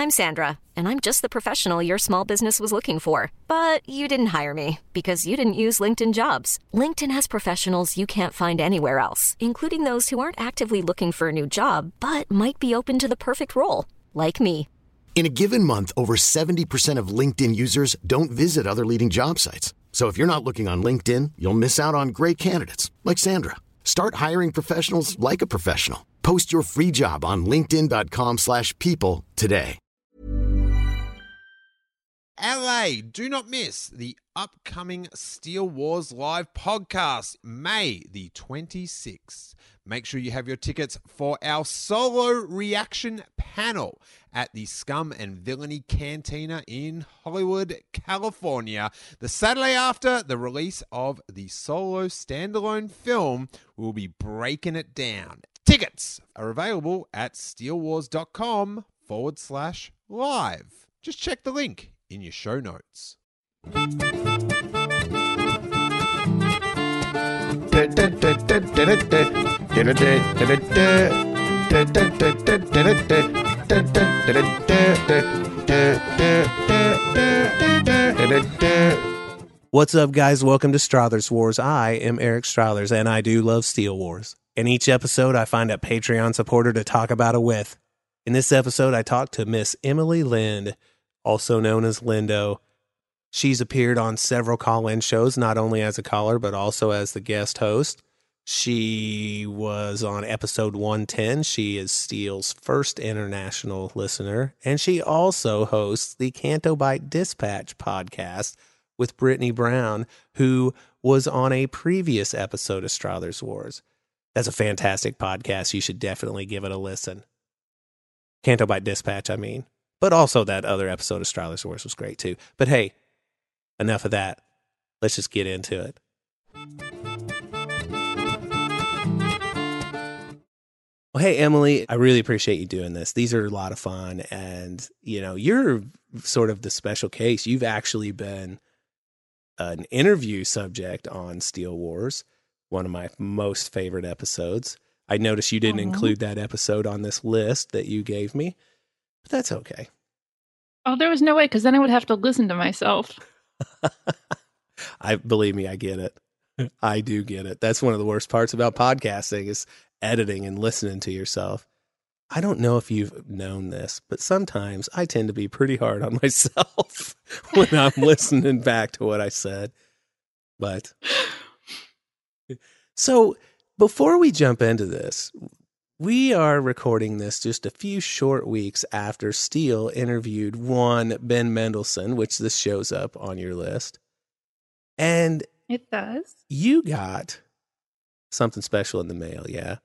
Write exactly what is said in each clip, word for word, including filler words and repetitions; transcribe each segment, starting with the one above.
I'm Sandra, and I'm just the professional your small business was looking for. But you didn't hire me because you didn't use LinkedIn Jobs. LinkedIn has professionals you can't find anywhere else, including those who aren't actively looking for a new job, but might be open to the perfect role, like me. In a given month, over seventy percent of LinkedIn users don't visit other leading job sites. So if you're not looking on LinkedIn, you'll miss out on great candidates like Sandra. Start hiring professionals like a professional. Post your free job on linkedin dot com slash people today. L A, do not miss the upcoming Steele Wars Live podcast, May the twenty-sixth. Make sure you have your tickets for our solo reaction panel at the Scum and Villainy Cantina in Hollywood, California. The Saturday after the release of the solo standalone film, we'll be breaking it down. Tickets are available at steelewars.com forward slash live. Just check the link in your show notes. What's up, guys? Welcome to Strothers Wars. I am Eric Strothers, and I do love Steele Wars. In each episode, I find a Patreon supporter to talk about it with. In this episode, I talked to Miss Emily Lind, also known as Lindo. She's appeared on several call-in shows, not only as a caller, but also as the guest host. She was on episode one ten. She is Steele's first international listener, and she also hosts the Canto Bight Dispatch podcast with Brittany Brown, who was on a previous episode of Strothers Wars. That's a fantastic podcast. You should definitely give it a listen. Canto Bight Dispatch, I mean. But also that other episode of Strothers Wars was great too. But hey, enough of that. Let's just get into it. Well, hey, Emily, I really appreciate you doing this. These are a lot of fun. And, you know, you're sort of the special case. You've actually been an interview subject on Steele Wars, one of my most favorite episodes. I noticed you didn't uh-huh. include that episode on this list that you gave me, but that's okay. Oh, there was no way, because then I would have to listen to myself. I believe me, I get it. I do get it. That's one of the worst parts about podcasting is editing and listening to yourself. I don't know if you've known this, but sometimes I tend to be pretty hard on myself when I'm listening back to what I said. But so before we jump into this, we are recording this just a few short weeks after Steele interviewed one Ben Mendelsohn, which this shows up on your list. And it does. You got something special in the mail, yeah?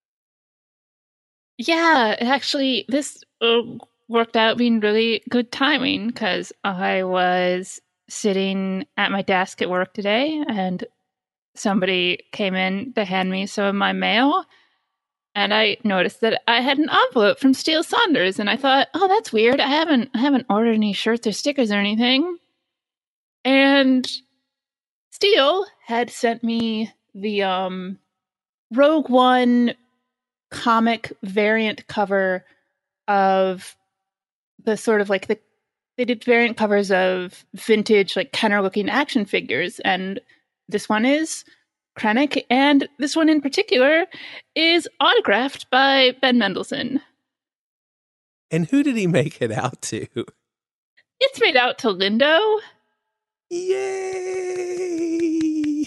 Yeah, actually, this uh, worked out being really good timing because I was sitting at my desk at work today and somebody came in to hand me some of my mail. And I noticed that I had an envelope from Steele Saunders, and I thought, "Oh, that's weird. I haven't, I haven't ordered any shirts or stickers or anything." And Steele had sent me the um, Rogue One comic variant cover of the sort of like the they did variant covers of vintage like Kenner-looking action figures, and this one is Krennic, and this one in particular is autographed by Ben Mendelsohn. And who did he make it out to? It's made out to Lindo. Yay!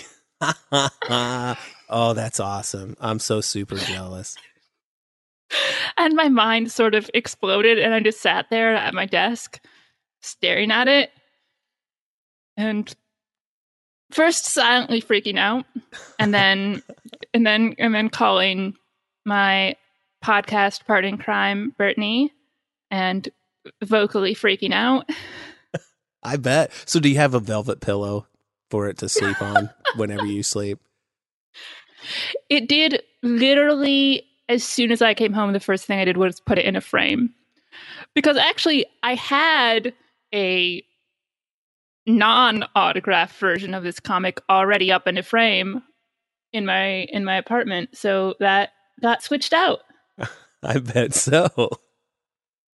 Oh, that's awesome. I'm so super jealous. And my mind sort of exploded, and I just sat there at my desk staring at it. And first silently freaking out, and then and then and then calling my podcast partner in crime, Brittany, and vocally freaking out. I bet. So do you have a velvet pillow for it to sleep on whenever you sleep? It did literally as soon as I came home, the first thing I did was put it in a frame. Because actually I had a non-autographed version of this comic already up in a frame in my in my apartment, so that got switched out. I bet so.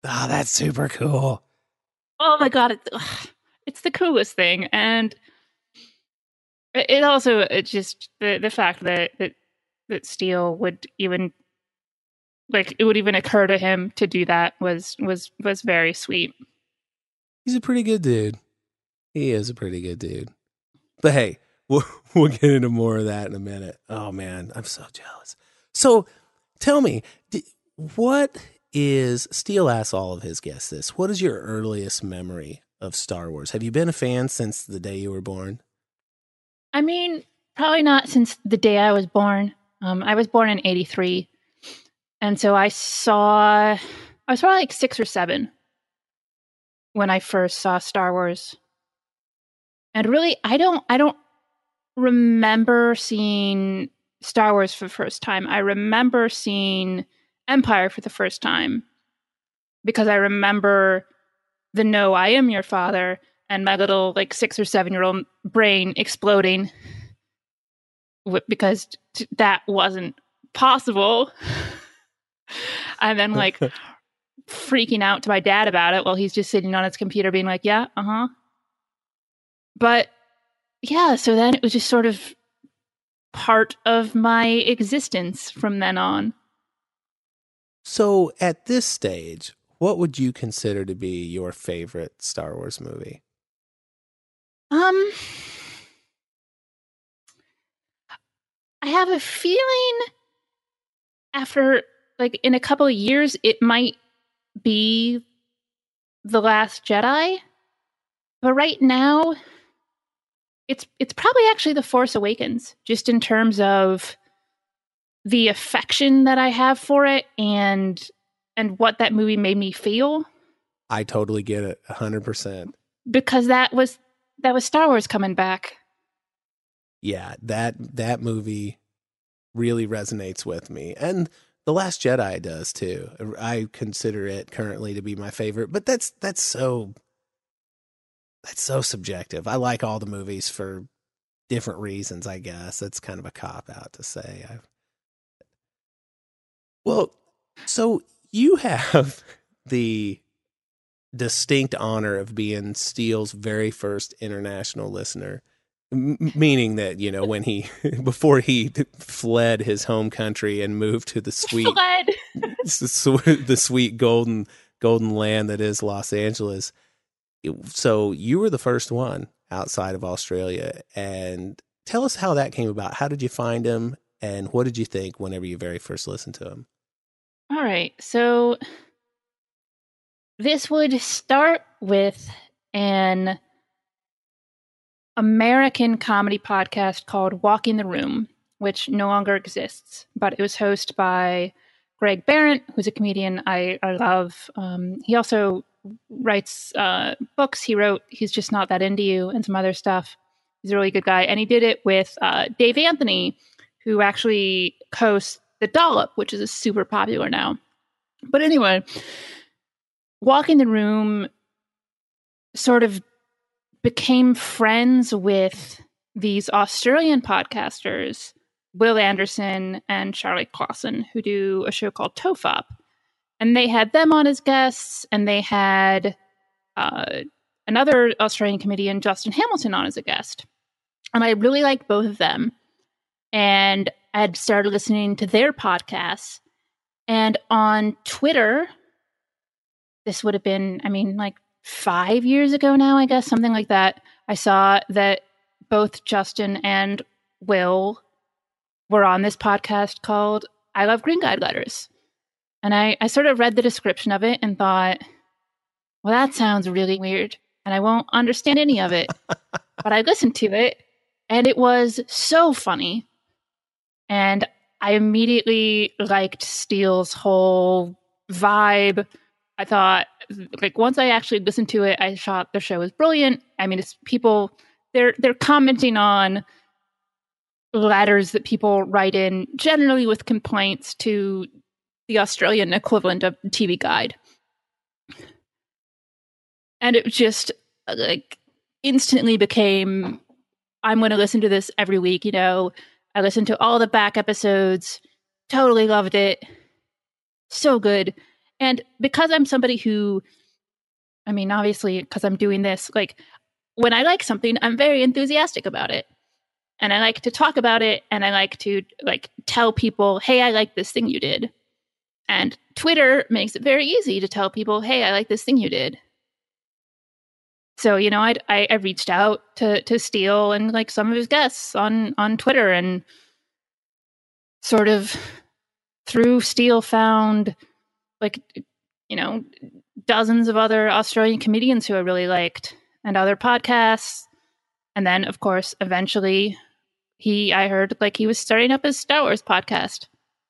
Oh, that's super cool. Oh my God. It's, ugh, it's the coolest thing. And it, it also, it just, the, the fact that, that, that Steele would even, like, it would even occur to him to do that was, was, was very sweet. He's a pretty good dude. He is a pretty good dude. But hey, we'll, we'll get into more of that in a minute. Oh man, I'm so jealous. So tell me, what is, Steele asks all of his guests this, what is your earliest memory of Star Wars? Have you been a fan since the day you were born? I mean, probably not since the day I was born. Um, I was born in eighty-three. And so I saw, I was probably like six or seven when I first saw Star Wars. And really, I don't, I don't remember seeing Star Wars for the first time. I remember seeing Empire for the first time because I remember the "No, I am your father" and my little like six or seven year old brain exploding because t- that wasn't possible. And then like freaking out to my dad about it while he's just sitting on his computer being like, yeah, uh-huh. But yeah, so then it was just sort of part of my existence from then on. So at this stage, what would you consider to be your favorite Star Wars movie? Um, I have a feeling after, like, in a couple of years, it might be The Last Jedi. But right now, it's it's probably actually The Force Awakens, just in terms of the affection that I have for it and and what that movie made me feel. I totally get it, one hundred percent. Because that was that was Star Wars coming back. Yeah, that that movie really resonates with me. And The Last Jedi does too. I consider it currently to be my favorite, but that's that's so that's so subjective. I like all the movies for different reasons, I guess. That's kind of a cop-out to say. I've... Well, so you have the distinct honor of being Steele's very first international listener, M- meaning that, you know, when he, before he fled his home country and moved to the sweet, the sweet golden, golden land that is Los Angeles. So you were the first one outside of Australia. And tell us how that came about. How did you find him? And what did you think whenever you very first listened to him? All right. So this would start with an American comedy podcast called Walking the Room, which no longer exists, but it was hosted by Greg Behrendt, who's a comedian I, I love. Um, he also writes uh, books. He wrote He's Just Not That Into You and some other stuff. He's a really good guy. And he did it with uh, Dave Anthony, who actually hosts The Dollop, which is super popular now. But anyway, Walking the Room sort of became friends with these Australian podcasters, Will Anderson and Charlie Clausen, who do a show called Tofop. And they had them on as guests, and they had uh, another Australian comedian, Justin Hamilton, on as a guest. And I really liked both of them. And I had started listening to their podcasts. And on Twitter, this would have been, I mean, like five years ago now, I guess, something like that. I saw that both Justin and Will were on this podcast called I Love Green Guide Letters. And I, I sort of read the description of it and thought, well, that sounds really weird, and I won't understand any of it. But I listened to it, and it was so funny. And I immediately liked Steele's whole vibe. I thought, like, once I actually listened to it, I thought the show was brilliant. I mean, it's people, they're they're commenting on letters that people write in, generally with complaints to the Australian equivalent of T V Guide. And it just, like, instantly became, I'm going to listen to this every week, you know. I listened to all the back episodes, totally loved it. So good. And because I'm somebody who, I mean, obviously, because I'm doing this, like, when I like something, I'm very enthusiastic about it. And I like to talk about it, and I like to, like, tell people, hey, I like this thing you did. And Twitter makes it very easy to tell people, hey, I like this thing you did. So, you know, I'd, I I reached out to to Steele and, like, some of his guests on, on Twitter, and sort of through Steele found, like, you know, dozens of other Australian comedians who I really liked, and other podcasts. And then, of course, eventually he, I heard, like, he was starting up his Star Wars podcast.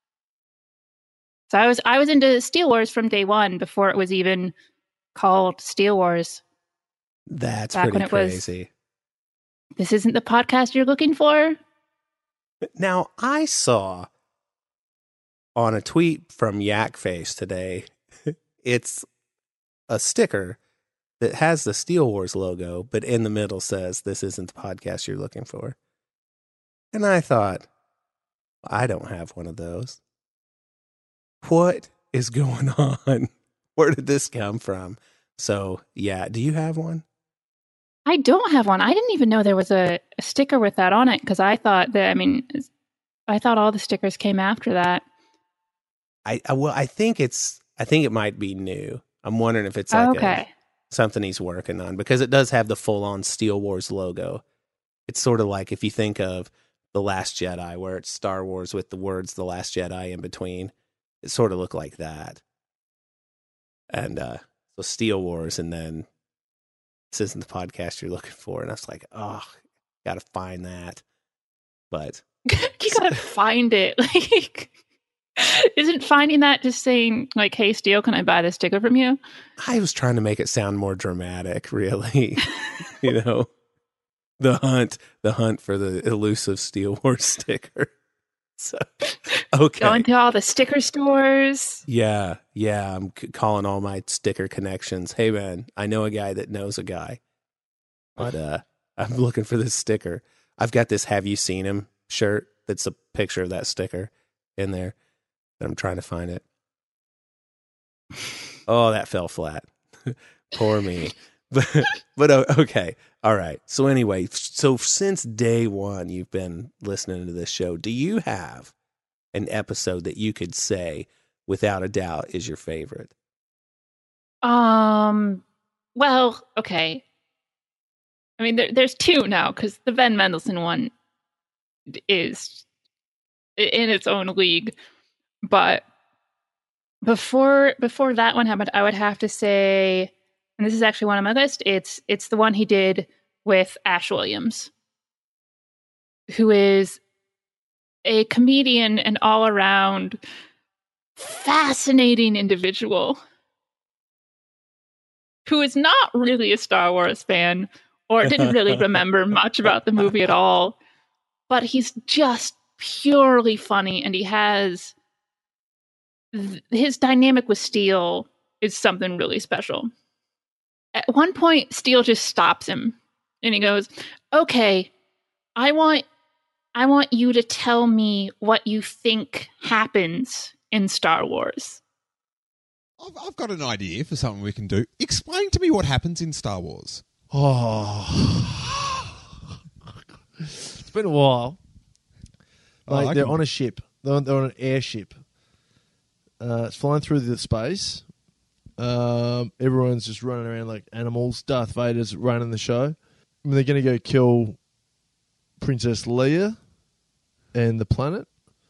So I was, I was into Steele Wars from day one, before it was even called Steele Wars. That's Back pretty when it crazy. Was, this isn't the podcast you're looking for? Now, I saw on a tweet from Yakface today, it's a sticker that has the Steele Wars logo, but in the middle says, this isn't the podcast you're looking for. And I thought, I don't have one of those. What is going on? Where did this come from? So, yeah, do you have one? I don't have one. I didn't even know there was a, a sticker with that on it, because I thought that, I mean, I thought all the stickers came after that. I, I well, I think it's, I think it might be new. I'm wondering if it's like oh, okay. a, something he's working on, because it does have the full-on Steele Wars logo. It's sort of like if you think of The Last Jedi, where it's Star Wars with the words The Last Jedi in between. It sort of looked like that. And uh, so Steele Wars, and then this isn't the podcast you're looking for. And I was like, oh, got to find that. But you got to find it. Like, isn't finding that just saying, like, hey, Steele, can I buy this sticker from you? I was trying to make it sound more dramatic, really. You know, the hunt, the hunt for the elusive Steele Wars sticker. So, okay. Going to all the sticker stores. Yeah, yeah. I'm c- calling all my sticker connections. Hey, man, I know a guy that knows a guy. But uh, I'm looking for this sticker. I've got this Have You Seen Him shirt that's a picture of that sticker in there. And I'm trying to find it. Oh, that fell flat. Poor me. But, but uh, okay. All right. So anyway, so since day one, you've been listening to this show. Do you have an episode that you could say, without a doubt, is your favorite? Um, well, okay. I mean, there, there's two now, because the Ben Mendelsohn one is in its own league. But before before that one happened, I would have to say, and this is actually one on my list, it's it's the one he did with Ash Williams, who is a comedian and all-around fascinating individual who is not really a Star Wars fan or didn't really remember much about the movie at all, but he's just purely funny, and he has th- his dynamic with Steele is something really special. At one point, Steele just stops him, and he goes, "Okay, I want, I want you to tell me what you think happens in Star Wars." I've, I've got an idea for something we can do. Explain to me what happens in Star Wars. Oh, it's been a while. Oh, Like, I they're can- on a ship. They're on, they're on an airship. Uh, it's flying through the space. Um, everyone's just running around like animals. Darth Vader's running the show. And they're going to go kill Princess Leia and the planet.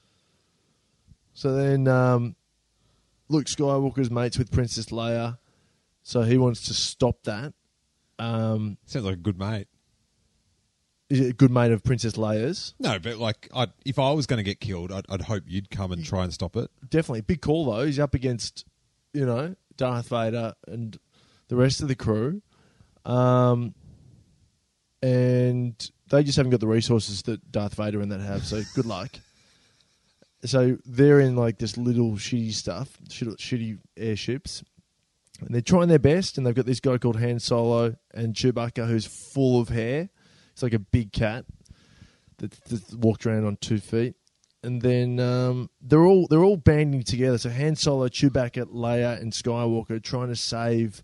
So then um, Luke Skywalker's mates with Princess Leia. So he wants to stop that. Um, Sounds like a good mate. is it a good mate of Princess Leia's? No, but like, I'd, if I was going to get killed, I'd, I'd hope you'd come and try and stop it. Definitely. Big call, though. He's up against, you know, Darth Vader and the rest of the crew. Um, and they just haven't got the resources that Darth Vader and that have, so good luck. So they're in, like, this little shitty stuff, shitty, shitty airships. And they're trying their best, and they've got this guy called Han Solo and Chewbacca who's full of hair. It's like a big cat that, that walked around on two feet. and then um, they're all they're all banding together. So Han Solo, Chewbacca, Leia, and Skywalker are trying to save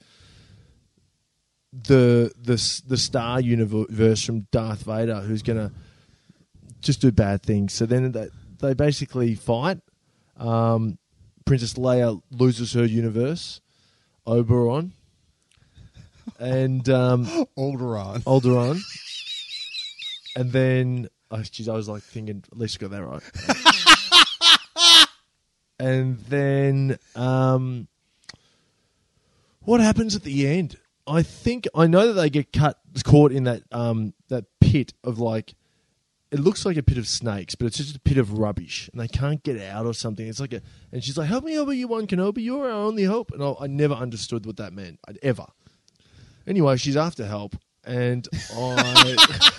the the the Star Universe from Darth Vader, who's gonna just do bad things. So then they they basically fight. Um, Princess Leia loses her universe, Oberon, and um, Alderaan. Alderaan, and then oh, geez, I was like thinking, at least I got that right. And then um, what happens at the end? I think I know that they get cut, caught in that um, that pit of like. It looks like a pit of snakes, but it's just a pit of rubbish, and they can't get out or something. It's like a, and she's like, "Help me, Obi-Wan Kenobi, you're our only hope." And I, I never understood what that meant, I'd ever. Anyway, she's after help, and I,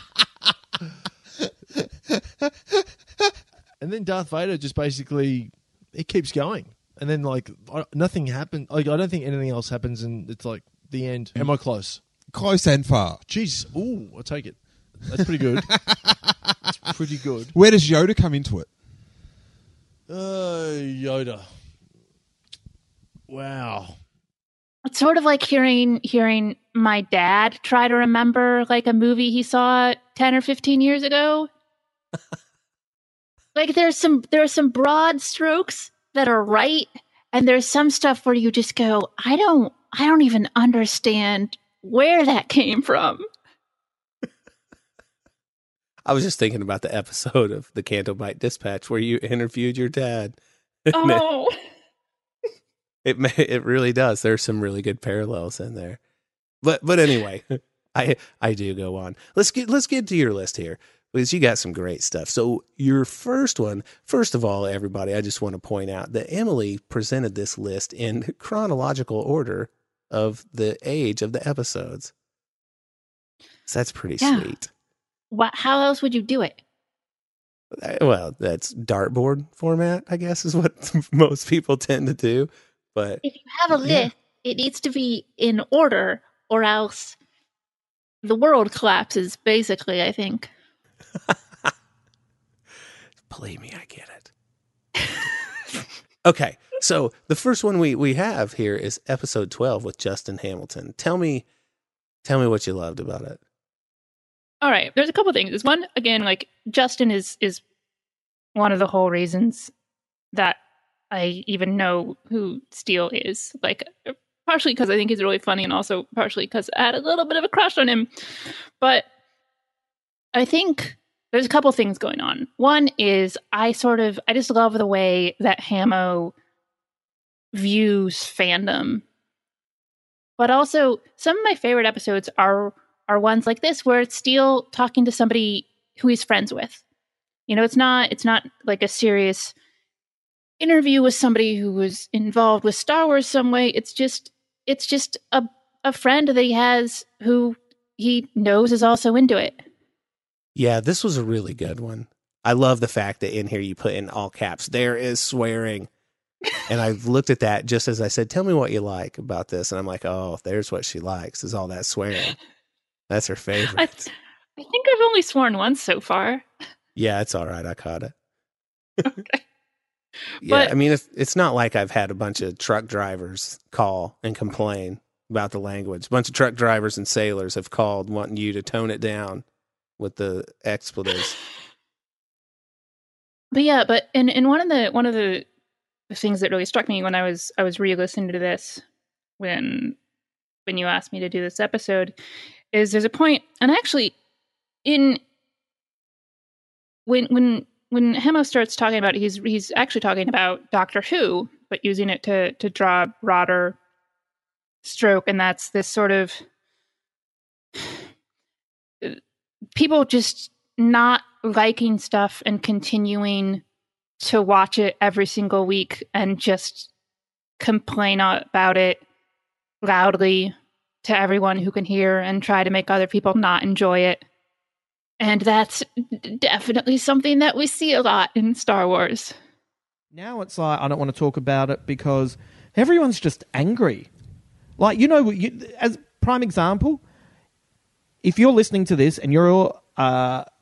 and then Darth Vader just basically it keeps going, and then like I, nothing happens. Like I don't think anything else happens, and it's like the end. Am I close? Close and far. Jeez, ooh, I'll take it. That's pretty good. That's pretty good. Where does Yoda come into it? Uh, Yoda. Wow. It's sort of like hearing hearing my dad try to remember like a movie he saw ten or fifteen years ago. Like there's some there are some broad strokes that are right, and there's some stuff where you just go, I don't I don't even understand where that came from. I was just thinking about the episode of the Candlelight Dispatch where you interviewed your dad. Oh, it may, it really does. There's some really good parallels in there. But but anyway, I I do go on. Let's get let's get to your list here because you got some great stuff. So your first one, first of all, everybody, I just want to point out that Emily presented this list in chronological order of the age of the episodes. So that's pretty yeah. sweet. What? How else would you do it? Well, that's dartboard format, I guess, is what most people tend to do. But if you have a list, yeah. It needs to be in order, or else the world collapses. Basically, I think. Believe me, I get it. Okay, so the first one we we have here is episode twelve with Justin Hamilton. Tell me, tell me what you loved about it. All right, there's a couple things. There's one, again, like Justin is is one of the whole reasons that I even know who Steele is. Like, partially because I think he's really funny, and also partially because I had a little bit of a crush on him. But I think there's a couple things going on. One is I sort of, I just love the way that Hamo views fandom. But also, some of my favorite episodes are are ones like this where it's Steele talking to somebody who he's friends with. You know, it's not it's not like a serious interview with somebody who was involved with Star Wars some way. It's just it's just a a friend that he has who he knows is also into it. Yeah, this was a really good one. I love the fact that in here you put in all caps, there is swearing. And I looked at that just as I said, tell me what you like about this. And I'm like, oh, there's what she likes, is all that swearing. That's her favorite. I, th- I think I've only sworn once so far. Yeah, it's all right. I caught it. Okay. Yeah, But- I mean, it's, it's not like I've had a bunch of truck drivers call and complain about the language. A bunch of truck drivers and sailors have called wanting you to tone it down with the expletives. But yeah, but in, in one of the one of the things that really struck me when I was I was re-listening to this when when you asked me to do this episode is there's a point, and actually in when when when Hemo starts talking about it, he's he's actually talking about Doctor Who, but using it to to draw a broader stroke, and that's this sort of people just not liking stuff and continuing to watch it every single week and just complain about it loudly to everyone who can hear and try to make other people not enjoy it. And that's definitely something that we see a lot in Star Wars. Now it's like, I don't want to talk about it because everyone's just angry. Like, you know, you, as prime example, if you're listening to this and you're uh,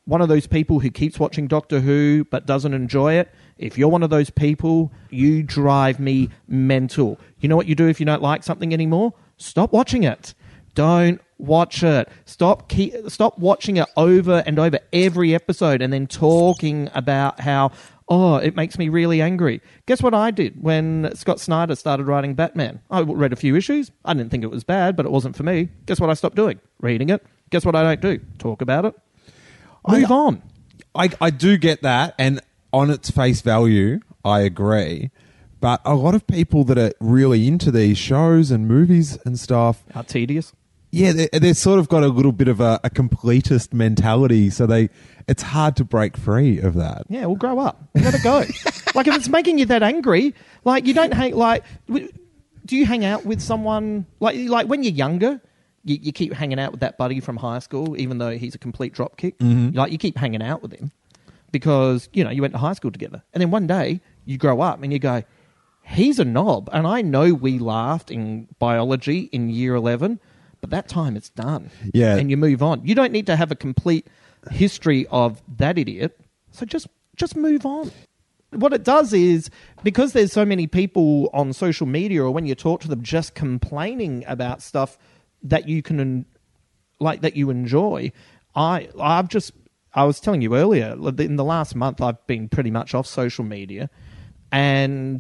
one of those people who keeps watching Doctor Who but doesn't enjoy it, if you're one of those people, you drive me mental. You know what you do if you don't like something anymore? Stop watching it. Don't watch it. Stop keep, stop watching it over and over every episode and then talking about how, oh, it makes me really angry. Guess what I did when Scott Snyder started writing Batman? I read a few issues. I didn't think it was bad, but it wasn't for me. Guess what I stopped doing? Reading it. Guess what I don't do? Talk about it. Move I, on. I, I do get that, and on its face value, I agree. But a lot of people that are really into these shows and movies and stuff... How tedious. Yeah, they, they've sort of got a little bit of a, a completist mentality, so they it's hard to break free of that. Yeah, well, grow up. Let it go. Like, if it's making you that angry, like, you don't hang... Like, do you hang out with someone... Like, like when you're younger... You, you keep hanging out with that buddy from high school, even though he's a complete dropkick. Mm-hmm. Like, you keep hanging out with him because, you know, you went to high school together. And then one day you grow up and you go, he's a knob. And I know we laughed in biology in year eleven, but that time it's done. Yeah. And you move on. You don't need to have a complete history of that idiot. So just just move on. What it does is, because there's so many people on social media or when you talk to them just complaining about stuff that you can, like, that you enjoy. I, I've just, I was telling you earlier, in the last month, I've been pretty much off social media, and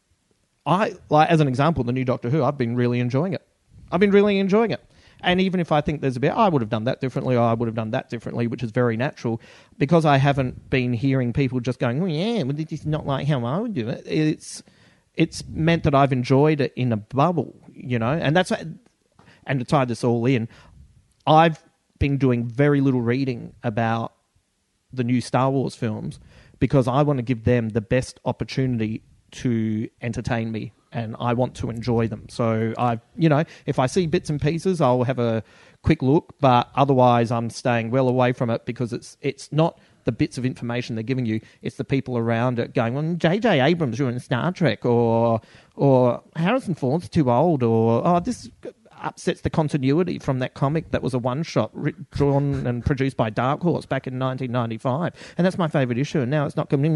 I, like, as an example, the new Doctor Who, I've been really enjoying it. I've been really enjoying it. And even if I think there's a bit, I would have done that differently, or I would have done that differently, which is very natural, because I haven't been hearing people just going, oh yeah, well, this is not like how I would do it. It's, it's meant that I've enjoyed it in a bubble, you know, and that's, and to tie this all in, I've been doing very little reading about the new Star Wars films because I want to give them the best opportunity to entertain me, and I want to enjoy them. So I, you know, if I see bits and pieces, I'll have a quick look, but otherwise I'm staying well away from it because it's it's not the bits of information they're giving you, it's the people around it going, well, J J Abrams doing Star Trek, or or Harrison Ford's too old, or oh, this upsets the continuity from that comic that was a one-shot written, drawn and produced by Dark Horse back in nineteen ninety-five. And that's my favourite issue, and now it's not coming.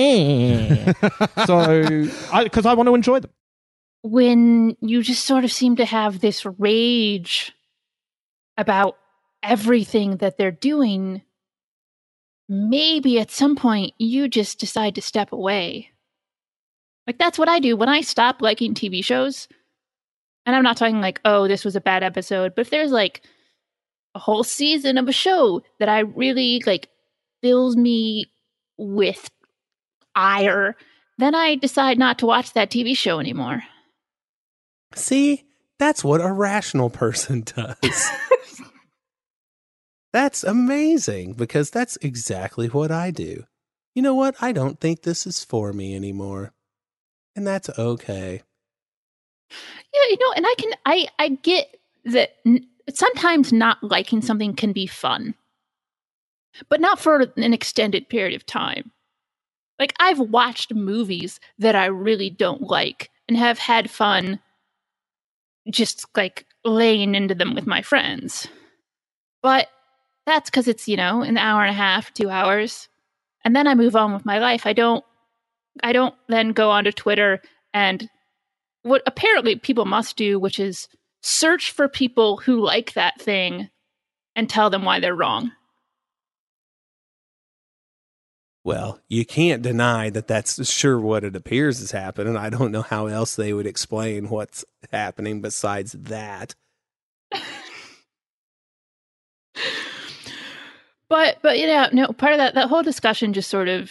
So, because I, I want to enjoy them. When you just sort of seem to have this rage about everything that they're doing, maybe at some point you just decide to step away. Like, that's what I do when I stop liking T V shows. And I'm not talking like, oh, this was a bad episode, but if there's like a whole season of a show that I really like fills me with ire, then I decide not to watch that T V show anymore. See, that's what a rational person does. That's amazing, because that's exactly what I do. You know what? I don't think this is for me anymore. And that's okay. Yeah, you know, and I can, I, I get that n- sometimes not liking something can be fun, but not for an extended period of time. Like, I've watched movies that I really don't like and have had fun just like laying into them with my friends. But that's because it's, you know, an hour and a half, two hours. And then I move on with my life. I don't, I don't then go onto Twitter and what apparently people must do, which is search for people who like that thing and tell them why they're wrong. Well, you can't deny that that's sure what it appears is happening. I don't know how else they would explain what's happening besides that. But, but you know, no, part of that, that whole discussion just sort of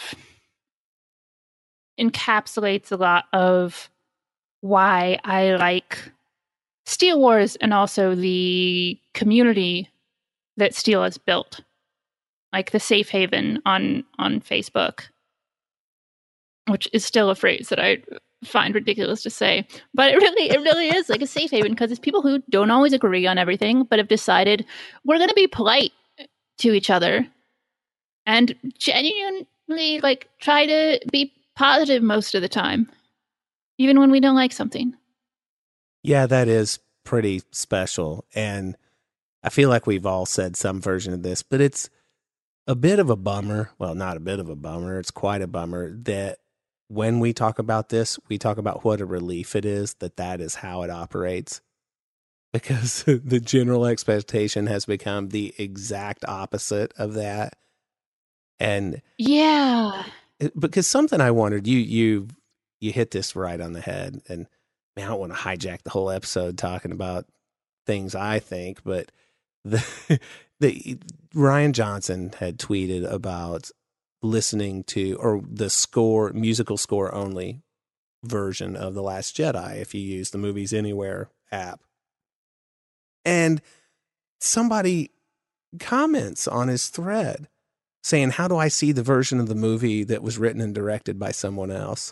encapsulates a lot of why I like Steel Wars and also the community that Steel has built. Like the safe haven on, on Facebook, which is still a phrase that I find ridiculous to say, but it really, it really is like a safe haven because it's people who don't always agree on everything, but have decided we're going to be polite to each other and genuinely like try to be positive most of the time, even when we don't like something. Yeah, that is pretty special. And I feel like we've all said some version of this, but it's, a bit of a bummer. Well, not a bit of a bummer. It's quite a bummer that when we talk about this, we talk about what a relief it is that that is how it operates. Because the general expectation has become the exact opposite of that. And yeah, it, because something I wondered, you, you, you hit this right on the head. And man, I don't want to hijack the whole episode talking about things I think, but the, the Rian Johnson had tweeted about listening to, or the score, musical score only version of The Last Jedi if you use the Movies Anywhere app. And somebody comments on his thread saying, how do I see the version of the movie that was written and directed by someone else?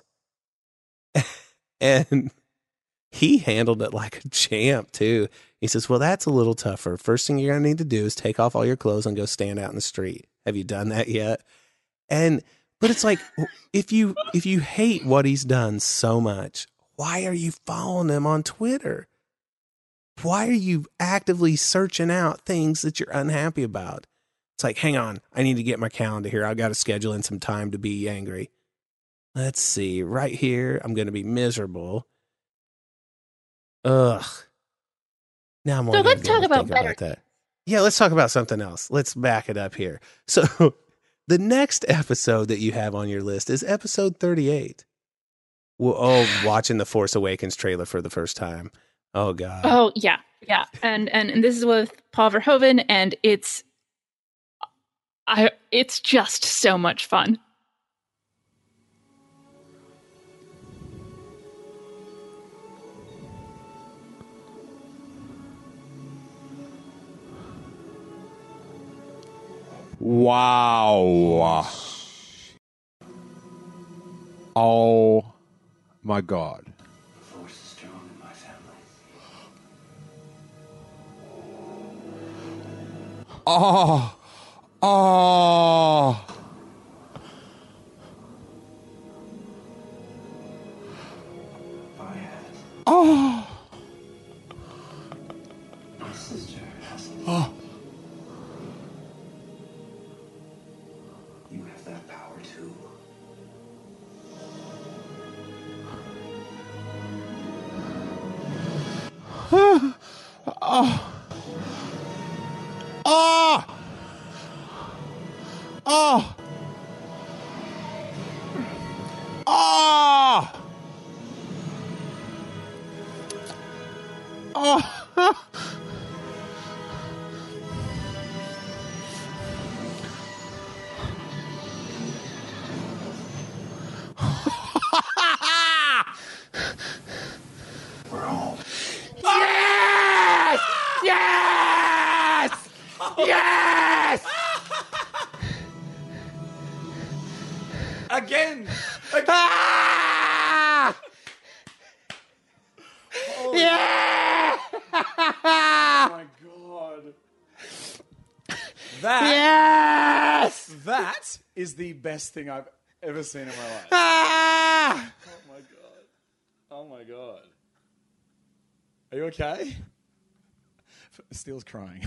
And he handled it like a champ too. He says, well, that's a little tougher. First thing you're going to need to do is take off all your clothes and go stand out in the street. Have you done that yet? And, but it's like, if you, if you hate what he's done so much, why are you following him on Twitter? Why are you actively searching out things that you're unhappy about? It's like, hang on, I need to get my calendar here. I've got to schedule in some time to be angry. Let's see, right here, I'm going to be miserable. Ugh. Now I'm so let's talk about better. About that. Yeah, let's talk about something else. Let's back it up here. So the next episode that you have on your list is episode thirty-eight. Well, oh, watching the Force Awakens trailer for the first time. Oh God. Oh yeah, yeah, and and, and this is with Paul Verhoeven, and it's, I it's just so much fun. Wow. Oh my God. The force is strong in my family. Oh. Oh. I have it. Oh. My sister has it. Oh. You have that power too. Oh. Oh. Oh. Oh. Oh. We're home. Yes! Yes! Yes! Again! Ah! Yeah! Oh my God. That, Yes! that is the best thing I've ever seen in my life. Ah! Oh my God. Oh my God. Are you okay? Steele's crying.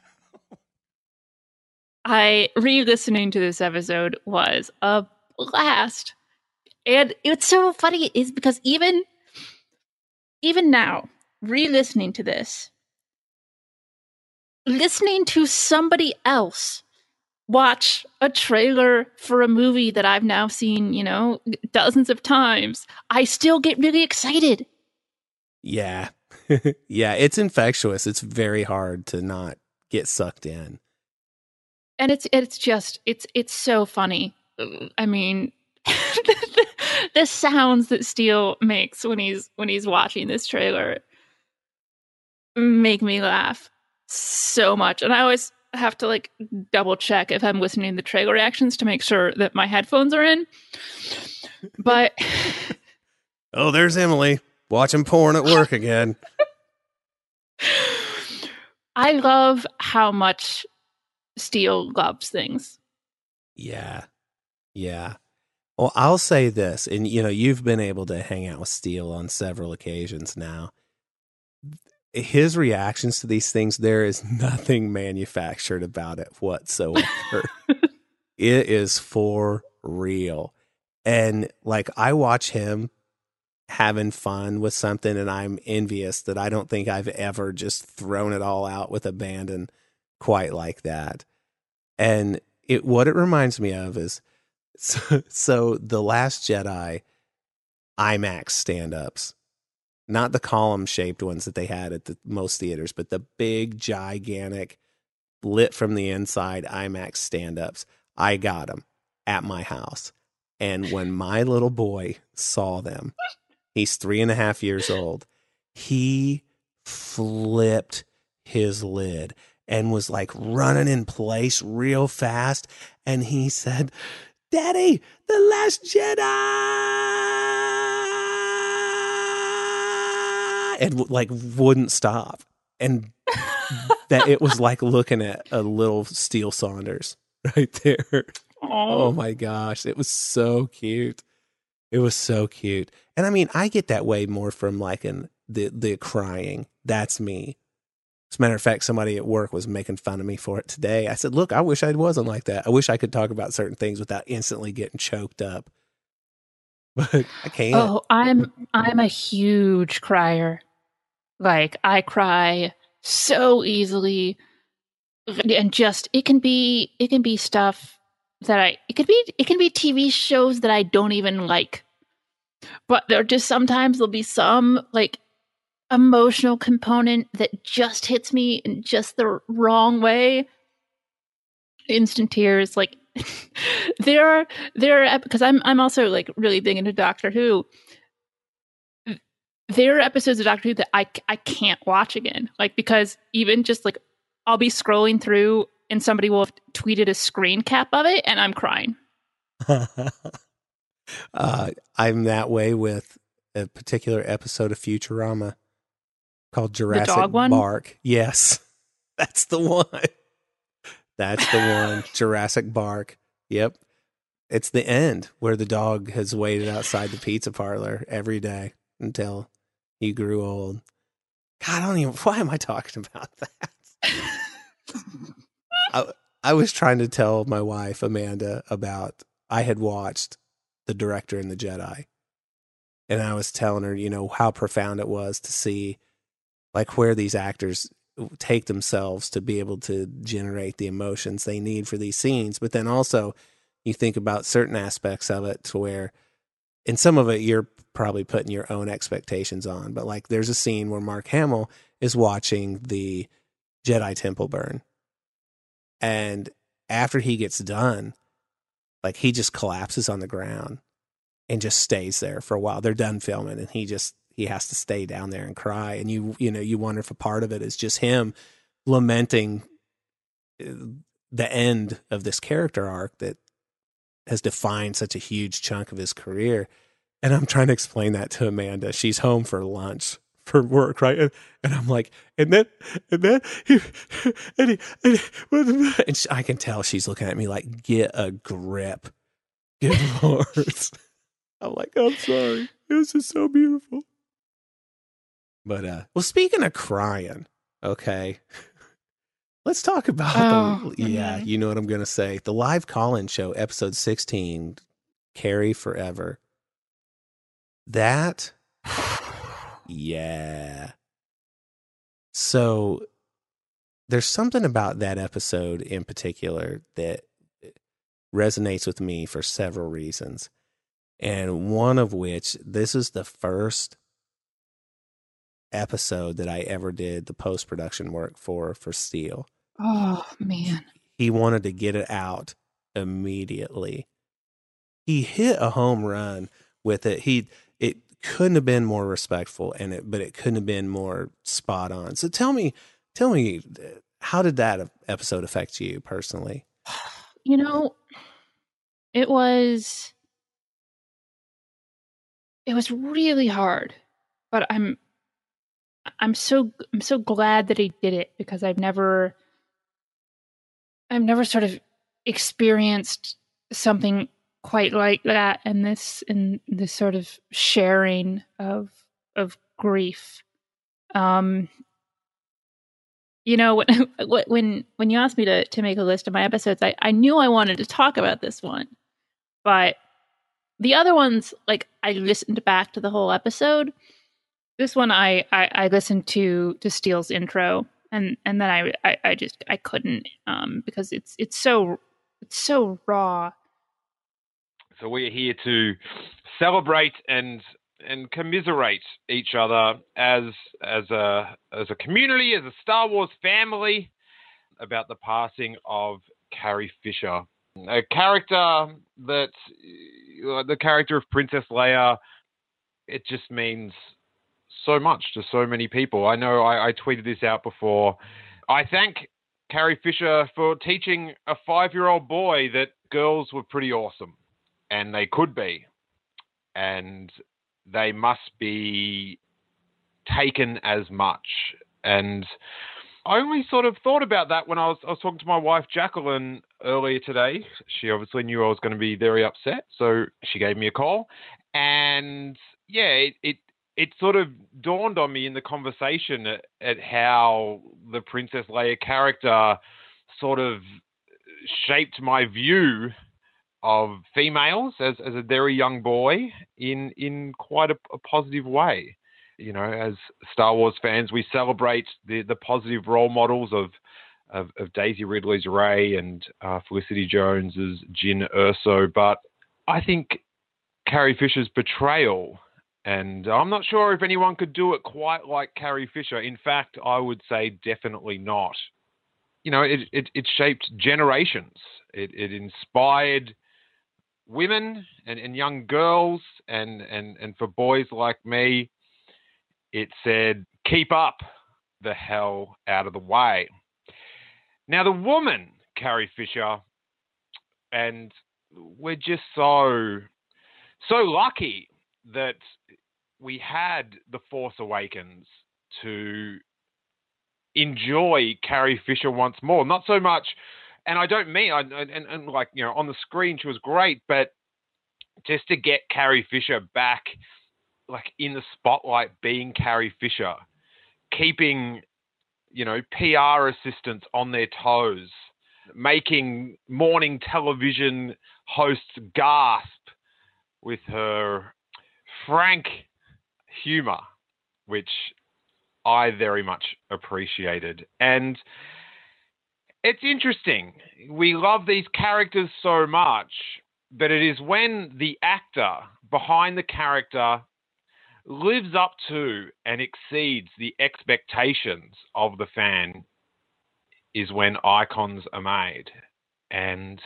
I re-listening to this episode was a blast, and it's so funny is because even even now, re-listening to this, listening to somebody else watch a trailer for a movie that I've now seen, you know, dozens of times, I still get really excited. Yeah. Yeah, it's infectious. It's very hard to not get sucked in. And it's it's just it's it's so funny. I mean, the, the sounds that Steele makes when he's when he's watching this trailer make me laugh so much. And I always have to like double check if I'm listening to the trailer reactions to make sure that my headphones are in. But oh, there's Emily watching porn at work again. I love how much Steele loves things. Yeah. Yeah. Well, I'll say this, and you know, you've been able to hang out with Steele on several occasions now. His reactions to these things, there is nothing manufactured about it whatsoever. It is for real. And like I watch him having fun with something and I'm envious that I don't think I've ever just thrown it all out with abandon quite like that. And it what it reminds me of is so, so the Last Jedi IMAX stand-ups, not the column shaped ones that they had at the most theaters, but the big gigantic lit from the inside IMAX stand-ups. I got them at my house. And when my little boy saw them, he's three and a half years old, he flipped his lid and was like running in place real fast. And he said, Daddy, The Last Jedi! And like wouldn't stop. And that it was like looking at a little Steele Saunders right there. Oh my gosh. It was so cute. It was so cute. And I mean, I get that way more from like an, the, the crying. That's me. As a matter of fact, somebody at work was making fun of me for it today. I said, look, I wish I wasn't like that. I wish I could talk about certain things without instantly getting choked up. But I can't. Oh, I'm I'm a huge crier. Like I cry so easily. And just it can be it can be stuff that I it could be it can be T V shows that I don't even like. But there just sometimes there'll be some like emotional component that just hits me in just the wrong way. Instant tears. Like there are there are because I'm I'm also like really big into Doctor Who. There are episodes of Doctor Who that I I can't watch again. Like because even just like I'll be scrolling through and somebody will have tweeted a screen cap of it and I'm crying. uh, I'm that way with a particular episode of Futurama called Jurassic the dog one? Bark. Yes, that's the one. That's the one. Jurassic Bark. Yep. It's the end where the dog has waited outside the pizza parlor every day until he grew old. God, I don't even, why am I talking about that? I, I was trying to tell my wife, Amanda, about, I had watched The Director and the Jedi. And I was telling her, you know, how profound it was to see like where these actors take themselves to be able to generate the emotions they need for these scenes. But then also you think about certain aspects of it to where, in some of it, you're probably putting your own expectations on. But like there's a scene where Mark Hamill is watching the Jedi Temple burn. And after he gets done, like he just collapses on the ground and just stays there for a while. They're done filming and he just, he has to stay down there and cry. And you, you know, you wonder if a part of it is just him lamenting the end of this character arc that has defined such a huge chunk of his career. And I'm trying to explain that to Amanda. She's home for lunch for work, right? And, and I'm like, and then, and then, he, and, he, and, he, and she, I can tell she's looking at me like, get a grip. Good Lord. I'm like, I'm sorry. It was just so beautiful. But, uh, well, speaking of crying, okay, let's talk about, oh, the, yeah, you know what I'm going to say. The live call-in show, episode sixteen, Carrie Forever. That, yeah. So there's something about that episode in particular that resonates with me for several reasons. And one of which, this is the first episode that I ever did the post-production work for, for Steel. Oh, man. He wanted to get it out immediately. He hit a home run with it. He, it couldn't have been more respectful, and it, but it couldn't have been more spot on. So tell me, tell me, how did that episode affect you personally? You know, it was, it was really hard, but I'm, I'm so, I'm so glad that he did it because I've never, I've never sort of experienced something quite like that in this, in this sort of sharing of, of grief. Um, you know, when when when you asked me to to make a list of my episodes, I, I knew I wanted to talk about this one, but the other ones, like I listened back to the whole episode. This one, I I, I listened to to Steele's intro, and and then I, I I just I couldn't um because it's it's so it's so raw. So we're here to celebrate and and commiserate each other as as a as a community, as a Star Wars family, about the passing of Carrie Fisher, a character that uh, the character of Princess Leia. It just means so much to so many people. I know I, I tweeted this out before. I thank Carrie Fisher for teaching a five-year-old boy that girls were pretty awesome, and they could be, and they must be taken as much. And I only sort of thought about that when I was, I was talking to my wife, Jacqueline, earlier today. She obviously knew I was going to be very upset, so she gave me a call. And yeah, it, it, it sort of dawned on me in the conversation at, at how the Princess Leia character sort of shaped my view of females as, as a very young boy in in quite a, a positive way. You know, as Star Wars fans, we celebrate the, the positive role models of, of, of Daisy Ridley's Rey and uh, Felicity Jones's Jyn Erso, but I think Carrie Fisher's portrayal, and I'm not sure if anyone could do it quite like Carrie Fisher. In fact, I would say definitely not. You know, it it, it shaped generations. It, it inspired women and, and young girls, and, and, and for boys like me, it said, keep up the hell out of the way. Now, the woman, Carrie Fisher, and we're just so, so lucky that we had The Force Awakens to enjoy Carrie Fisher once more. Not so much, and I don't mean, I, and, and like, you know, on the screen she was great, but just to get Carrie Fisher back, like in the spotlight, being Carrie Fisher, keeping, you know, P R assistants on their toes, making morning television hosts gasp with her frank humor, which I very much appreciated. And it's interesting. We love these characters so much, but it is when the actor behind the character lives up to and exceeds the expectations of the fan is when icons are made. And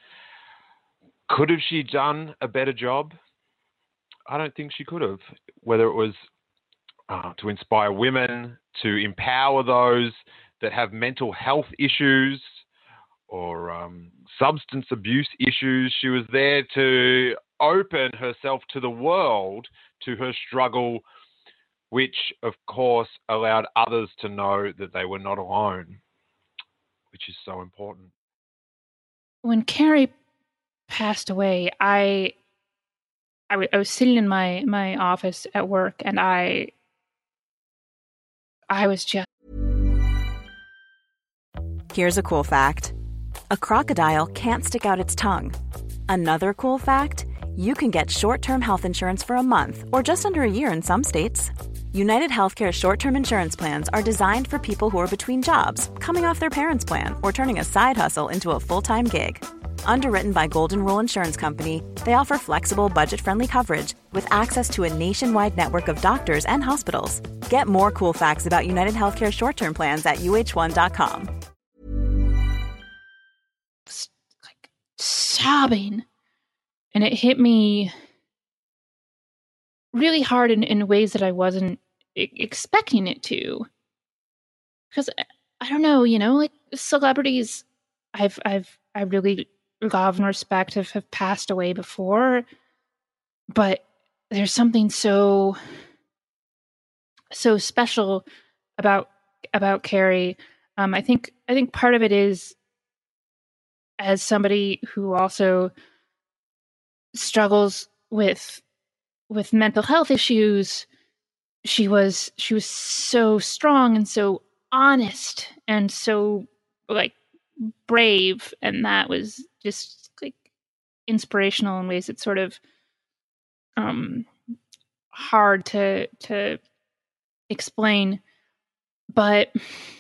could have she done a better job? I don't think she could have. Whether it was uh, to inspire women, to empower those that have mental health issues or um, substance abuse issues, she was there to open herself to the world, to her struggle, which of course allowed others to know that they were not alone, which is so important. When Carrie passed away, I, I, w- I was sitting in my, my office at work, and I, I was just. Here's a cool fact: a crocodile can't stick out its tongue. Another cool fact: you can get short-term health insurance for a month or just under a year in some states. United Healthcare short-term insurance plans are designed for people who are between jobs, coming off their parents' plan, or turning a side hustle into a full-time gig. Underwritten by Golden Rule Insurance Company, they offer flexible, budget-friendly coverage with access to a nationwide network of doctors and hospitals. Get more cool facts about United Healthcare short-term plans at U H one dot com. Like sobbing, and it hit me really hard in, in ways that I wasn't I- expecting it to. Because I don't know, you know, like celebrities I've I've I really love and respect have, have passed away before, but there's something so so special about about Carrie. Um, I think I think part of it is, as somebody who also struggles with with mental health issues, she was she was so strong and so honest and so like brave, and that was just like inspirational in ways that sort of um hard to to explain. But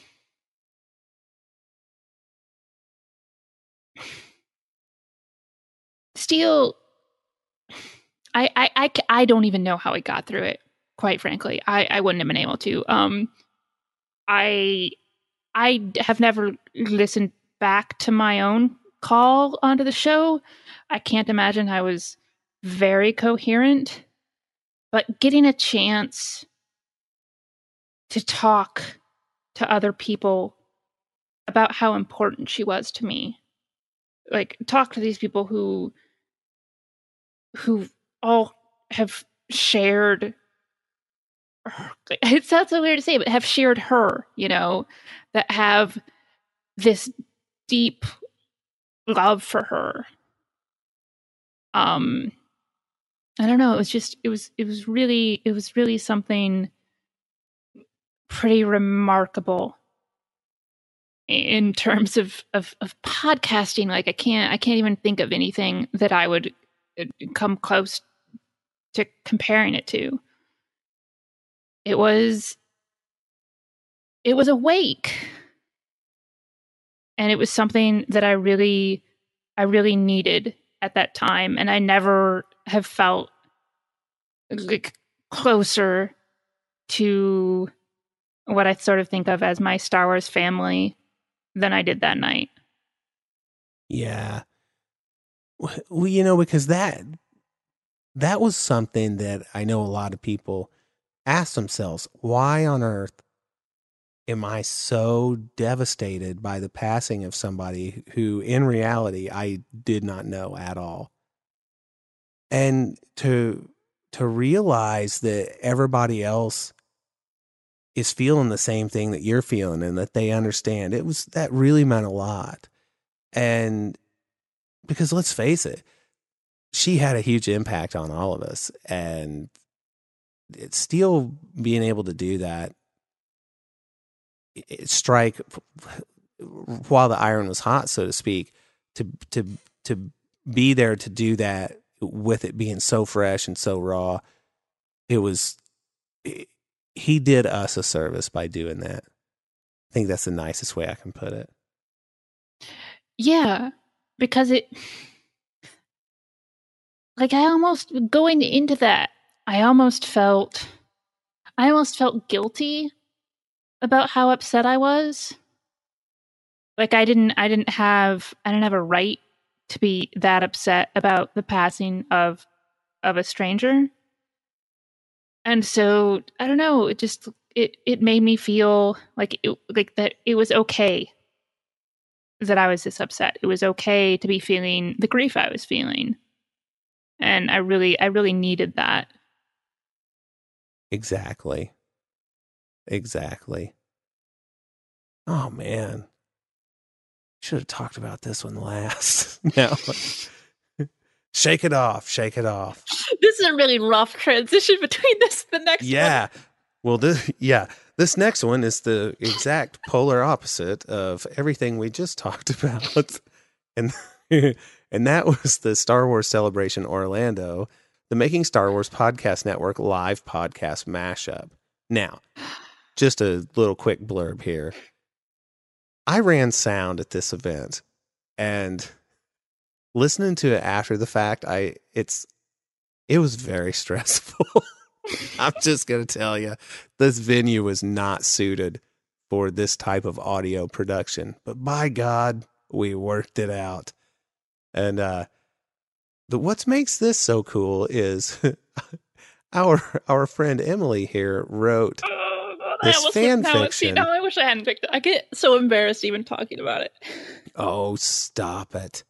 Steele, I, I, I, I don't even know how I got through it, quite frankly. I, I wouldn't have been able to. Um, I I have never listened back to my own call onto the show. I can't imagine I was very coherent. But getting a chance to talk to other people about how important she was to me, like talk to these people who who all have shared her. It sounds so weird to say, but have shared her, you know, that have this deep love for her. Um, I don't know. It was just, it was, it was really, it was really something pretty remarkable in terms of, of, of podcasting. Like I can't, I can't even think of anything that I would come close to comparing it to. It was, it was awake. And it was something that I really, I really needed at that time. And I never have felt like closer to what I sort of think of as my Star Wars family than I did that night. Yeah. Well, you know, because that, that was something that I know a lot of people ask themselves, why on earth am I so devastated by the passing of somebody who in reality I did not know at all? And to to realize that everybody else is feeling the same thing that you're feeling and that they understand, it was, that really meant a lot. And because let's face it, she had a huge impact on all of us, and it's still being able to do that, strike while the iron was hot, so to speak, to to to be there to do that with it being so fresh and so raw. It was, it, he did us a service by doing that. I think that's the nicest way I can put it. Yeah, because it, like I almost, going into that, I almost felt, I almost felt guilty about how upset I was. Like I didn't, I didn't have, I didn't have a right to be that upset about the passing of, of a stranger. And so, I don't know, it just, it, it made me feel like it, like that it was okay that I was this upset. It was okay to be feeling the grief I was feeling. And I really, I really needed that. Exactly. Exactly. Oh man. Should have talked about this one last. Now, shake it off. Shake it off. This is a really rough transition between this and the next yeah. one. Well, this, yeah. This next one is the exact polar opposite of everything we just talked about. And, and that was the Star Wars Celebration Orlando, the Making Star Wars Podcast Network live podcast mashup. Now, just a little quick blurb here. I ran sound at this event, and listening to it after the fact, I it's it was very stressful. I'm just going to tell you, this venue was not suited for this type of audio production, but by God, we worked it out. And uh, the what makes this so cool is our our friend Emily here wrote this fan fiction. Now I wish I hadn't picked it. I get so embarrassed even talking about it. Oh, stop it.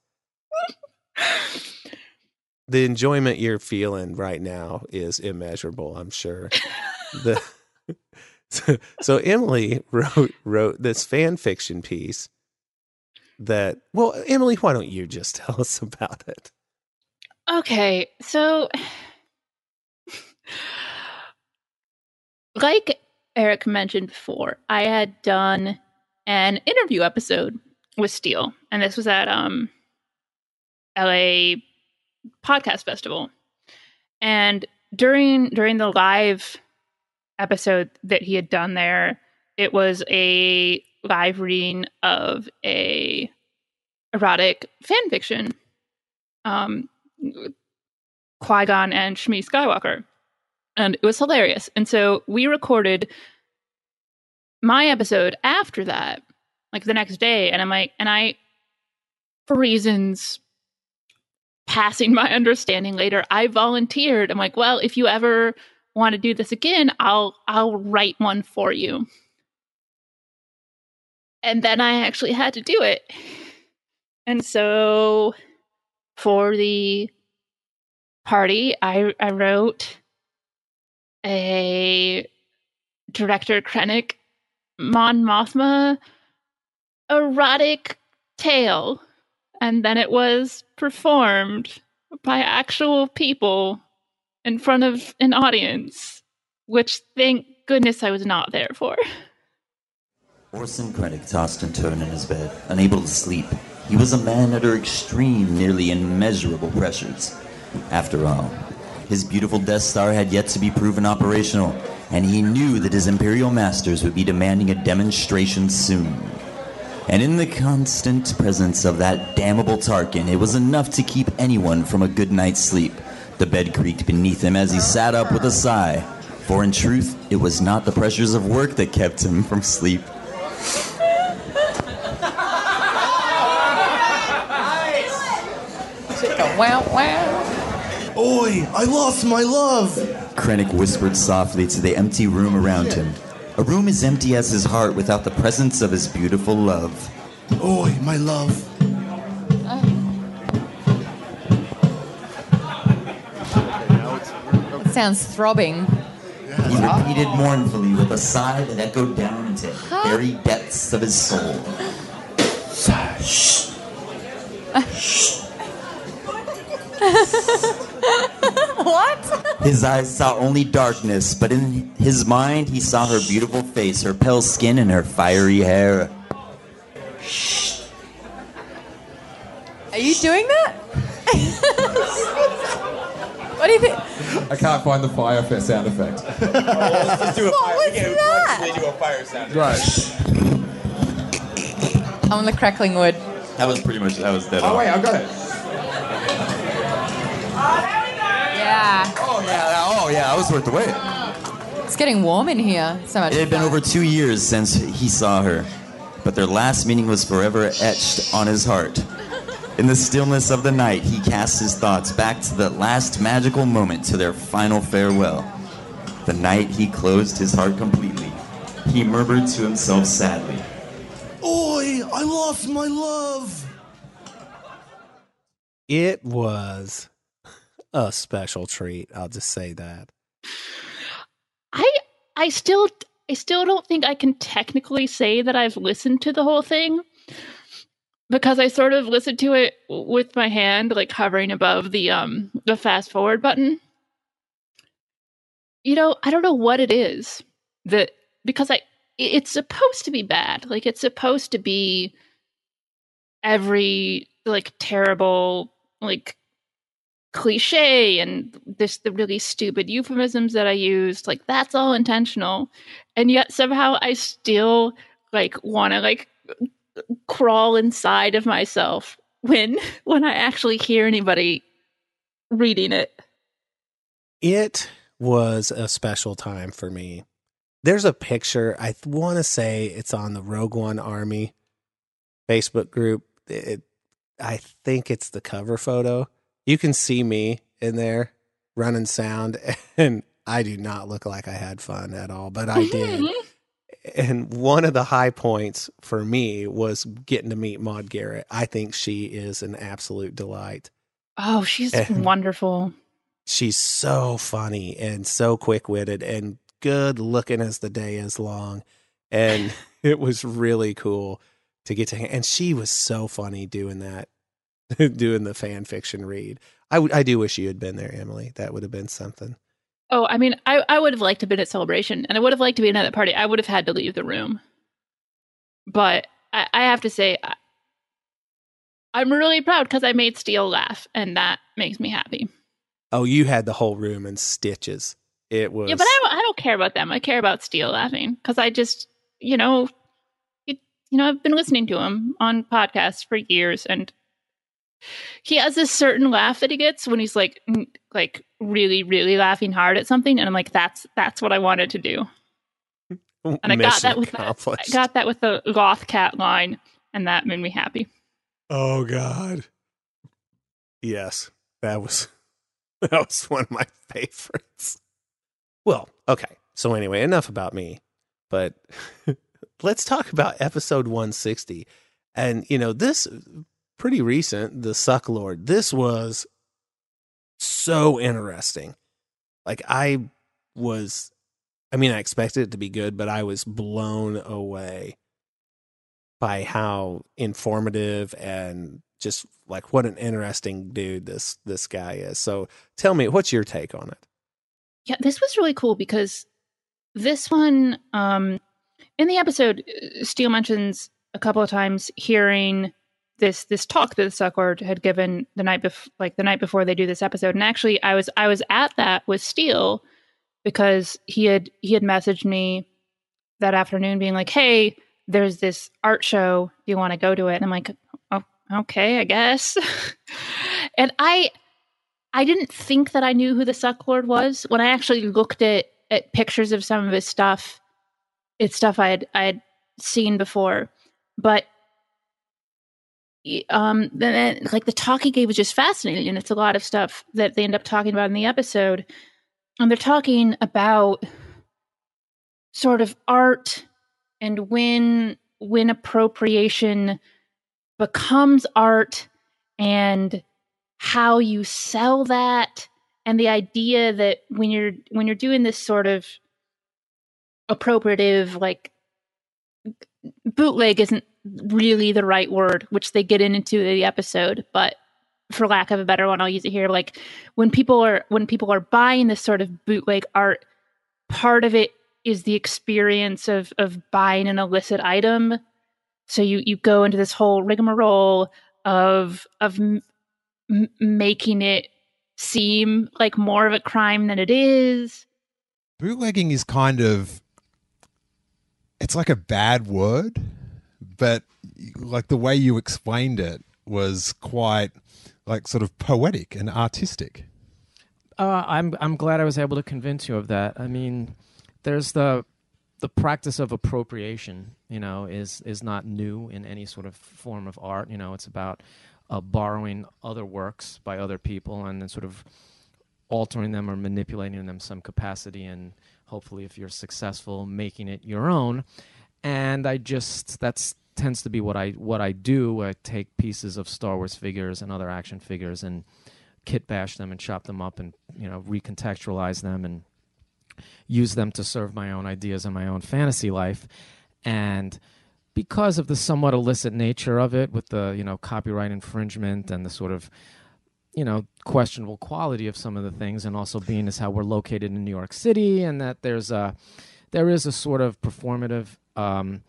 The enjoyment you're feeling right now is immeasurable, I'm sure. the, so, so Emily wrote wrote this fan fiction piece that, well, Emily, why don't you just tell us about it? Okay, so like Eric mentioned before, I had done an interview episode with Steele, and this was at um, L A Podcast Festival. And during during the live episode that he had done there, it was a live reading of a erotic fan fiction, um, Qui-Gon and Shmi Skywalker. And it was hilarious. And so we recorded my episode after that, like the next day. And I'm like, and I, for reasons passing my understanding later, I volunteered. I'm like, well, if you ever want to do this again, I'll, I'll write one for you. And then I actually had to do it. And so for the party, I, I wrote a Director Krennic Mon Mothma erotic tale, and then it was performed by actual people in front of an audience, which thank goodness I was not there for. Orson Krennic tossed and turned in his bed, unable to sleep. He was a man under extreme, nearly immeasurable pressures. After all, his beautiful Death Star had yet to be proven operational, and he knew that his Imperial masters would be demanding a demonstration soon. And in the constant presence of that damnable Tarkin, it was enough to keep anyone from a good night's sleep. The bed creaked beneath him as he sat up with a sigh, for in truth, it was not the pressures of work that kept him from sleep. Wow, wow. Oi, I lost my love! Krennic whispered softly to the empty room around him. A room as empty as his heart without the presence of his beautiful love. Oi, my love. It sounds throbbing. He repeated mournfully with a sigh that echoed down into the very depths of his soul. Shh. Shh. What? His eyes saw only darkness, but in his mind he saw her beautiful face, her pale skin, and her fiery hair. Shh. Are you doing that? What do you think? I can't find the fire fa- sound effect. Oh, let's just do a What fire. was we can that? actually do a fire sound. Right. I'm the crackling wood. That was pretty much, that was dead Oh, on. wait, I got it. Yeah. Oh, yeah, oh, yeah, that was worth the wait. It's getting warm in here. So much It had been fun. over two years since he saw her, but their last meeting was forever etched on his heart. In the stillness of the night, he cast his thoughts back to that last magical moment, to their final farewell. The night he closed his heart completely, he murmured to himself sadly. Oi, I lost my love! It was a special treat. I'll just say that. I I still I still don't think I can technically say that I've listened to the whole thing, because I sort of listened to it with my hand like hovering above the um the fast forward button. You know, I don't know what it is that, because I it's supposed to be bad. Like, it's supposed to be every like terrible like cliche and this the really stupid euphemisms that I used, like that's all intentional, and yet somehow I still like want to like crawl inside of myself when when I actually hear anybody reading it. It was a special time for me. There's a picture, I th- want to say it's on the Rogue One Army Facebook group. It, I think it's the cover photo. You can see me in there running sound, and I do not look like I had fun at all, but I did. And one of the high points for me was getting to meet Maude Garrett. I think she is an absolute delight. Oh, she's And wonderful. She's so funny and so quick-witted and good looking as the day is long. And it was really cool to get to, and she was so funny doing that, doing the fan fiction read. I, w- I do wish you had been there, Emily. That would have been something. Oh, I mean, I, I would have liked to have been at Celebration, and I would have liked to be at that party. I would have had to leave the room. But I, I have to say, I, I'm really proud because I made Steele laugh, and that makes me happy. Oh, you had the whole room in stitches. It was... Yeah, but I don't, I don't care about them. I care about Steele laughing because I just, you know, it, you know, I've been listening to him on podcasts for years, and he has this certain laugh that he gets when he's like, like really, really laughing hard at something, and I'm like, that's that's what I wanted to do. And I got that with the, I got that with the Goth Cat line, and that made me happy. Oh God, yes, that was that was one of my favorites. Well, okay. So anyway, enough about me, but let's talk about episode one sixty. And, you know, this pretty recent, the Suck Lord, this was so interesting. Like I was, I mean, I expected it to be good, but I was blown away by how informative and just like what an interesting dude this, this guy is. So tell me, what's your take on it? Yeah, this was really cool because this one, um, in the episode, Steele mentions a couple of times hearing this this talk that the Suck Lord had given the night before, like the night before they do this episode. And actually, I was I was at that with Steele because he had he had messaged me that afternoon, being like, "Hey, there's this art show. Do you want to go to it?" And I'm like, "Oh, okay, I guess." And I. I didn't think that I knew who the Suck Lord was. When I actually looked at, at pictures of some of his stuff, it's stuff I had I had seen before. But um, then, like the talk he gave was just fascinating, and it's a lot of stuff that they end up talking about in the episode. And they're talking about sort of art and when when appropriation becomes art and how you sell that, and the idea that when you're when you're doing this sort of appropriative, like bootleg isn't really the right word, which they get into the episode, but for lack of a better one, I'll use it here. Like when people are when people are buying this sort of bootleg art, part of it is the experience of of buying an illicit item. So you you go into this whole rigmarole of of M- making it seem like more of a crime than it is. Bootlegging is kind of, it's like a bad word, but like the way you explained it was quite like sort of poetic and artistic. Uh, I'm I'm glad I was able to convince you of that. I mean, there's the the practice of appropriation, you know, is is not new in any sort of form of art. You know, it's about Uh, borrowing other works by other people and then sort of altering them or manipulating them some capacity, and hopefully, if you're successful, making it your own. And I just that's tends to be what I what I do. I take pieces of Star Wars figures and other action figures and kit bash them and chop them up and, you know, recontextualize them and use them to serve my own ideas and my own fantasy life. And because of the somewhat illicit nature of it, with the, you know, copyright infringement and the sort of, you know, questionable quality of some of the things, and also being as how we're located in New York City, and that there's a there is a sort of performative um,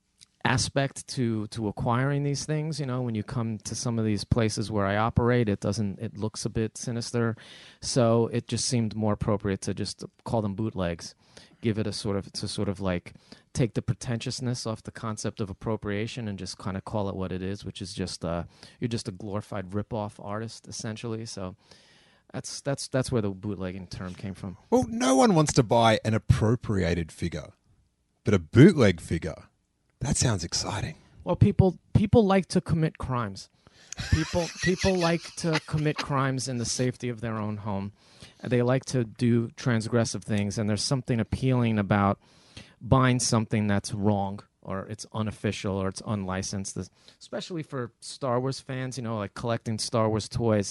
aspect to to acquiring these things. You know, when you come to some of these places where I operate, it doesn't it looks a bit sinister, so it just seemed more appropriate to just call them bootlegs. Give it a sort of to sort of like take the pretentiousness off the concept of appropriation and just kind of call it what it is, which is just uh you're just a glorified rip-off artist essentially. So that's that's that's where the bootlegging term came from. Well, no one wants to buy an appropriated figure, but a bootleg figure, that sounds exciting. Well, people people like to commit crimes. People people like to commit crimes in the safety of their own home. They like to do transgressive things, and there's something appealing about buying something that's wrong, or it's unofficial, or it's unlicensed, especially for Star Wars fans. You know, like collecting Star Wars toys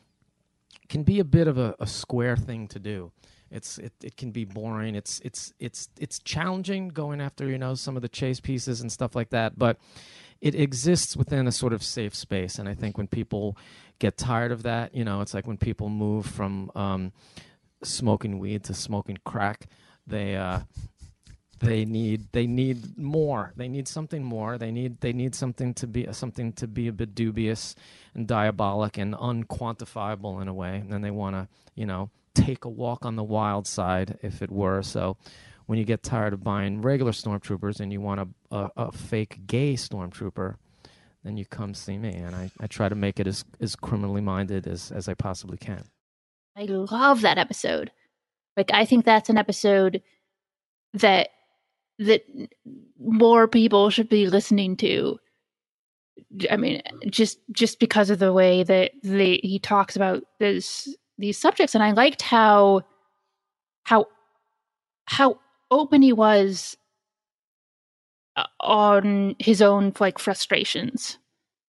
can be a bit of a, a square thing to do. It's it, it can be boring. It's it's it's it's challenging going after, you know, some of the chase pieces and stuff like that, but it exists within a sort of safe space. And I think when people get tired of that, you know, it's like when people move from um, smoking weed to smoking crack. They uh, they need they need more. They need something more. They need they need something to be something to be a bit dubious and diabolic and unquantifiable in a way. And then they want to, you know, take a walk on the wild side, if it were. So when you get tired of buying regular stormtroopers and you want a, a, a fake gay stormtrooper, then you come see me, and I, I try to make it as, as criminally minded as, as I possibly can. I love that episode. Like, I think that's an episode that that more people should be listening to. I mean, just just because of the way that they, he talks about this these subjects, and I liked how how how open he was on his own like frustrations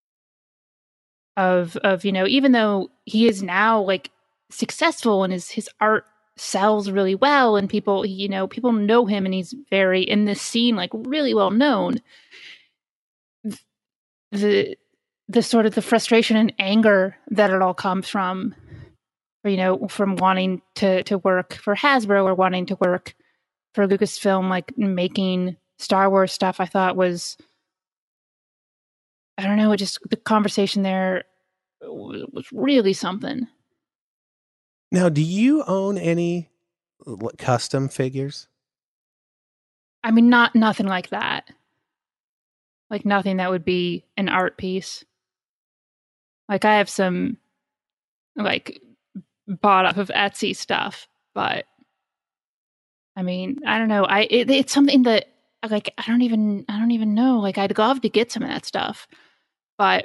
of of you know, even though he is now like successful and his his art sells really well and people, you know, people know him and he's very in this scene, like really well known, the the sort of the frustration and anger that it all comes from, you know, from wanting to to work for Hasbro or wanting to work for Lucasfilm, like making Star Wars stuff, I thought was, I don't know, it just, the conversation there was really something. Now, do you own any custom figures? I mean, not nothing like that. Like nothing that would be an art piece. Like I have some like bought off of Etsy stuff, but I mean, I don't know. I it, it's something that like I don't even I don't even know. Like I'd love to get some of that stuff, but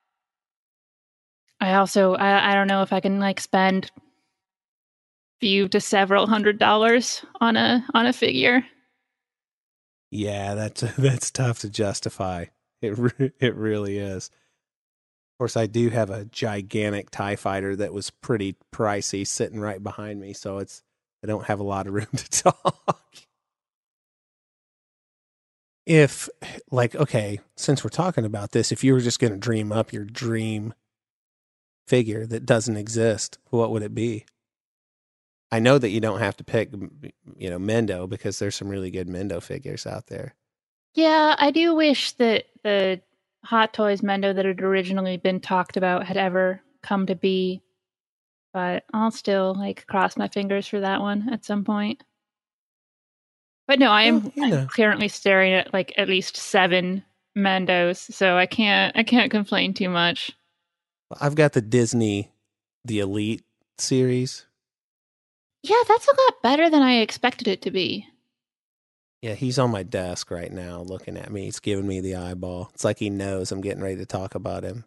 I also I, I don't know if I can like spend few to several hundred dollars on a on a figure. Yeah, that's that's tough to justify. It re- it really is. Of course, I do have a gigantic TIE fighter that was pretty pricey sitting right behind me, so it's I don't have a lot of room to talk. If, like, okay, since we're talking about this, if you were just going to dream up your dream figure that doesn't exist, what would it be? I know that you don't have to pick, you know, Mendo, because there's some really good Mendo figures out there. Yeah, I do wish that the Hot Toys Mendo that had originally been talked about had ever come to be, but I'll still like cross my fingers for that one at some point. But no, I am well, you know. I'm currently staring at like at least seven Mendos, so I can't I can't complain too much. I've got the Disney, the Elite series. Yeah, that's a lot better than I expected it to be. Yeah, he's on my desk right now looking at me. He's giving me the eyeball. It's like he knows I'm getting ready to talk about him.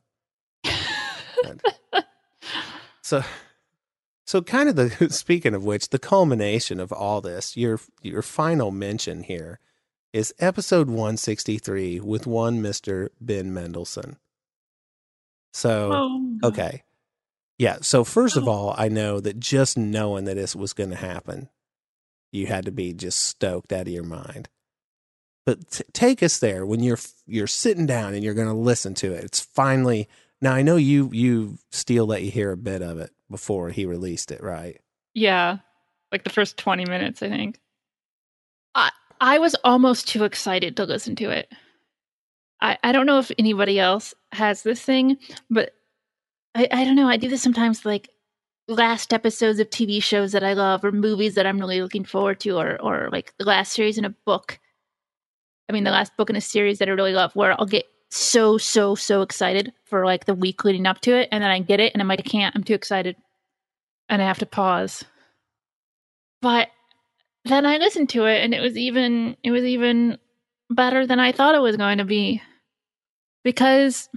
so, so kind of the, speaking of which, the culmination of all this, your your final mention here is episode one sixty-three with one Mister Ben Mendelsohn. So, oh. okay. Yeah, so first of all, I know that just knowing that this was going to happen, you had to be just stoked out of your mind. But t- take us there when you're you're sitting down and you're going to listen to it. It's finally, now I know you you Steele let you hear a bit of it before he released it, right? Yeah, like the first twenty minutes, I think. I I was almost too excited to listen to it. I, I don't know if anybody else has this thing, but I, I don't know. I do this sometimes, like last episodes of T V shows that I love or movies that I'm really looking forward to, or or like the last series in a book. I mean, the last book in a series that I really love, where I'll get so, so, so excited for like the week leading up to it. And then I get it and I'm like, I can't, I'm too excited. And I have to pause. But then I listened to it and it was even, it was even better than I thought it was going to be. Because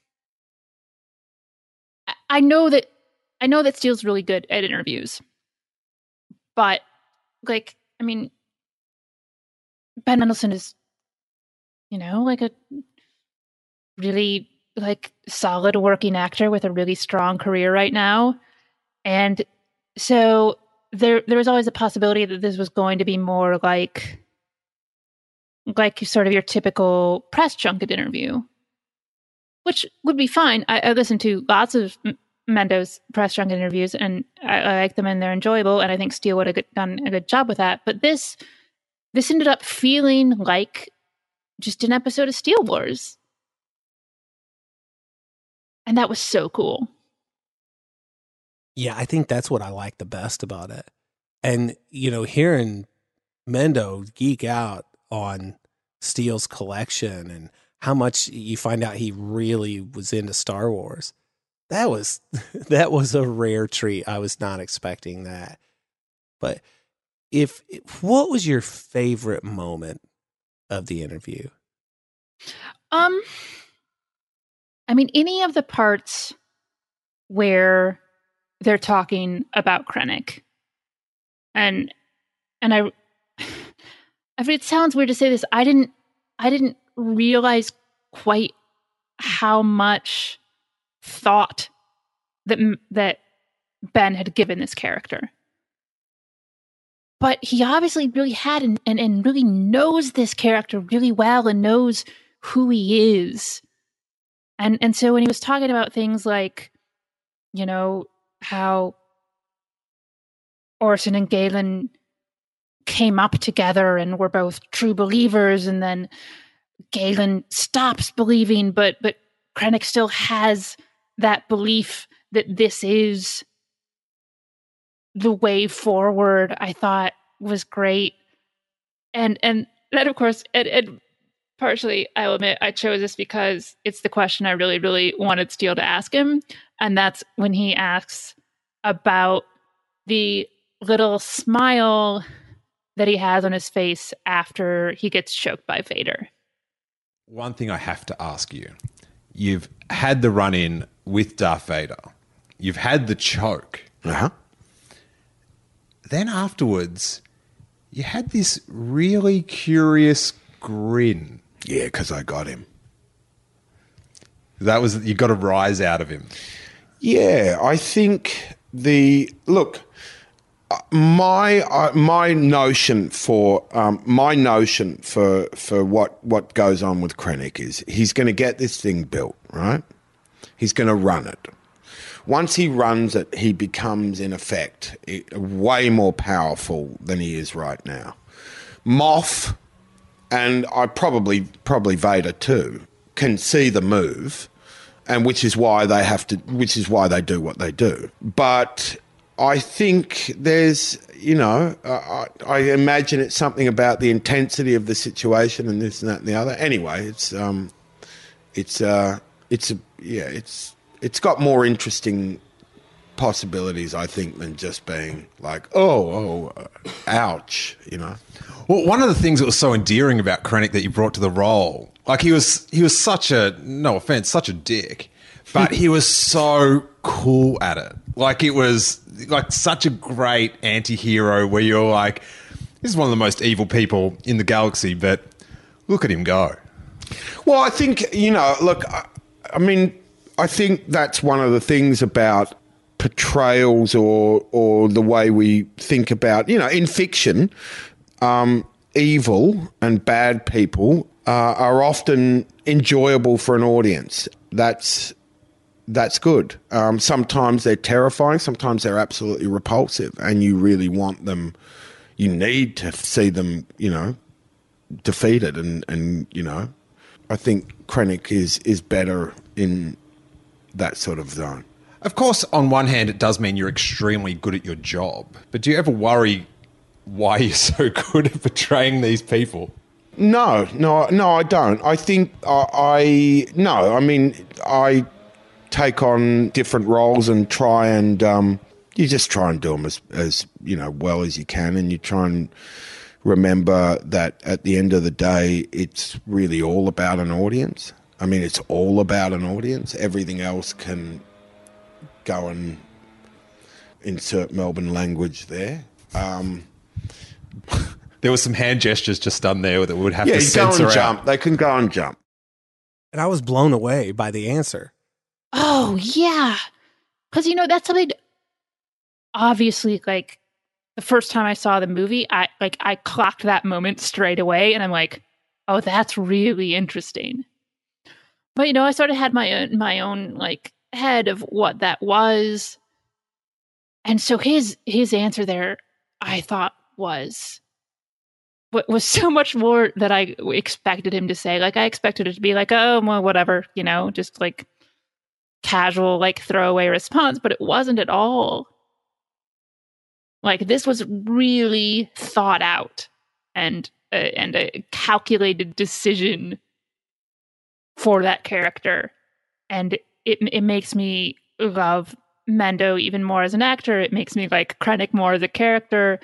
I know that I know that Steele's really good at interviews, but like, I mean, Ben Mendelsohn is, you know, like a really like solid working actor with a really strong career right now, and so there there was always a possibility that this was going to be more like like sort of your typical press junket interview, which would be fine. I, I listened to lots of Mendo's press junket interviews, and I, I like them and they're enjoyable, and I think Steele would have done a good job with that. But this this ended up feeling like just an episode of Steele Wars. And that was so cool. Yeah, I think that's what I like the best about it. And, you know, hearing Mendo geek out on Steele's collection and how much you find out he really was into Star Wars, that was that was a rare treat. I was not expecting that. But if what was your favorite moment of the interview? Um, I mean, any of the parts where they're talking about Krennic, and and I, I mean, it sounds weird to say this. I didn't, I didn't realize quite how much thought that that Ben had given this character. But he obviously really had and, and, and really knows this character really well and knows who he is. And and so when he was talking about things like, you know, how Orson and Galen came up together and were both true believers, and then Galen stops believing, but but Krennic still has that belief that this is the way forward, I thought was great. And and that, of course, and, and partially, I'll admit, I chose this because it's the question I really, really wanted Steele to ask him. And that's when he asks about the little smile that he has on his face after he gets choked by Vader. One thing I have to ask you. You've had the run-in with Darth Vader. You've had the choke. Uh-huh. Then afterwards, you had this really curious grin. Yeah, because I got him. That was, you got a rise out of him. Yeah, I think the look. My uh, my notion for um, my notion for for what what goes on with Krennic is he's going to get this thing built, right? He's going to run it. Once he runs it, he becomes, in effect, way more powerful than he is right now. Moff, and I probably probably Vader too, can see the move, and which is why they have to, which is why they do what they do. But I think there's, you know, I, I imagine it's something about the intensity of the situation and this and that and the other. Anyway, it's um, it's uh, it's a yeah, it's. It's got more interesting possibilities, I think, than just being like, oh, oh, uh, ouch, you know. Well, one of the things that was so endearing about Krennic that you brought to the role, like he was, he was such a, no offense, such a dick, but he was so cool at it. Like it was like such a great anti-hero where you're like, this is one of the most evil people in the galaxy, but look at him go. Well, I think, you know, look, I, I mean, I think that's one of the things about portrayals or or the way we think about, you know, in fiction, um, evil and bad people uh, are often enjoyable for an audience. That's that's good. Um, sometimes they're terrifying. Sometimes they're absolutely repulsive, and you really want them. You need to see them, you know, defeated, and and you know, I think Krennic is is better in that sort of zone. Of course, on one hand, it does mean you're extremely good at your job, but do you ever worry why you're so good at portraying these people? No, no, no, I don't. I think I, I no, I mean, I take on different roles and try and um, you just try and do them as, as, you know, well as you can, and you try and remember that at the end of the day, it's really all about an audience. I mean, it's all about an audience. Everything else can go and insert Melbourne language there. Um, there were some hand gestures just done there that we would have yeah, to censor go and out. Jump. They can go and jump. And I was blown away by the answer. Oh, yeah. Because, you know, that's something, obviously, like, the first time I saw the movie, I like I clocked that moment straight away, and I'm like, oh, that's really interesting. But, you know, I sort of had my own, my own, like, head of what that was. And so his his answer there, I thought, was what was so much more that I expected him to say. Like, I expected it to be like, oh, well, whatever, you know, just like casual, like throwaway response, but it wasn't at all. Like, this was really thought out and uh, and a calculated decision for that character. And it it makes me love Mendo even more as an actor. It makes me like Krennic more as a character.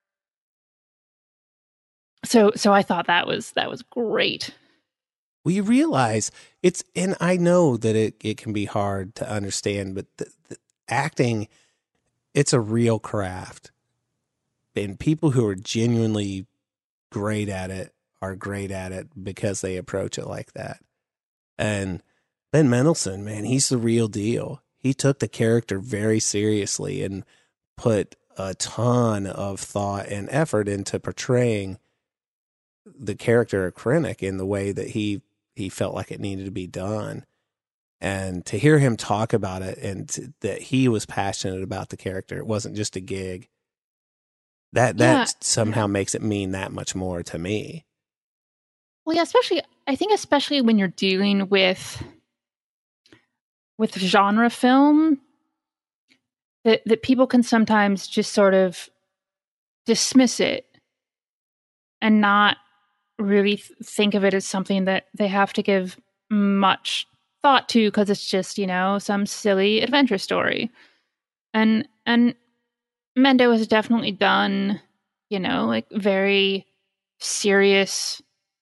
So so I thought that was that was great. Well, you realize it's, and I know that it, it can be hard to understand, but the, the acting, it's a real craft. And people who are genuinely great at it are great at it because they approach it like that. And Ben Mendelsohn, man, he's the real deal. He took the character very seriously and put a ton of thought and effort into portraying the character of Krennic in the way that he he felt like it needed to be done. And to hear him talk about it and to, that he was passionate about the character, it wasn't just a gig. That that Yeah. somehow makes it mean that much more to me. Well, yeah, especially I think especially when you're dealing with with genre film, that that people can sometimes just sort of dismiss it and not really th- think of it as something that they have to give much thought to because it's just, you know, some silly adventure story. And and Mendo has definitely done, you know, like very serious,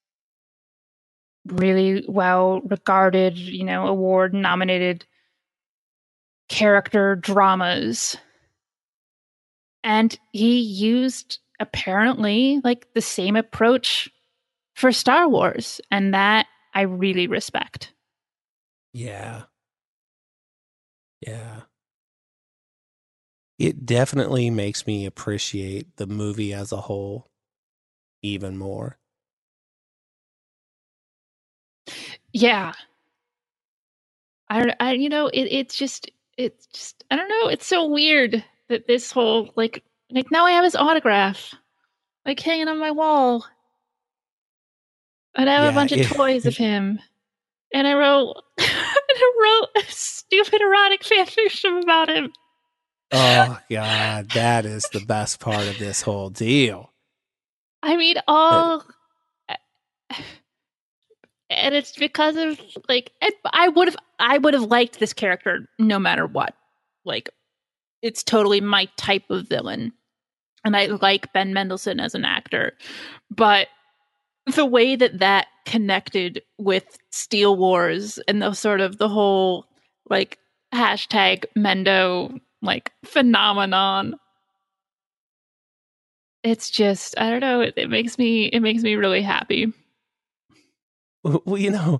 really well regarded, you know, award nominated character dramas. And he used apparently like the same approach for Star Wars, and that I really respect. Yeah. Yeah. It definitely makes me appreciate the movie as a whole even more. Yeah. I don't I you know, it it's just it's just I don't know, it's so weird that this whole like like now I have his autograph like hanging on my wall. And I have Yeah, a bunch of it- toys of him. And I wrote and I wrote a stupid erotic fanfiction about him. Oh, God, that is the best part of this whole deal. I mean, all, and it's because of like and I would have, I would have liked this character no matter what. Like, it's totally my type of villain, and I like Ben Mendelsohn as an actor, but the way that that connected with Steel Wars and the sort of the whole like hashtag Mendo like phenomenon. It's just, I don't know, it, it makes me it makes me really happy. Well, you know,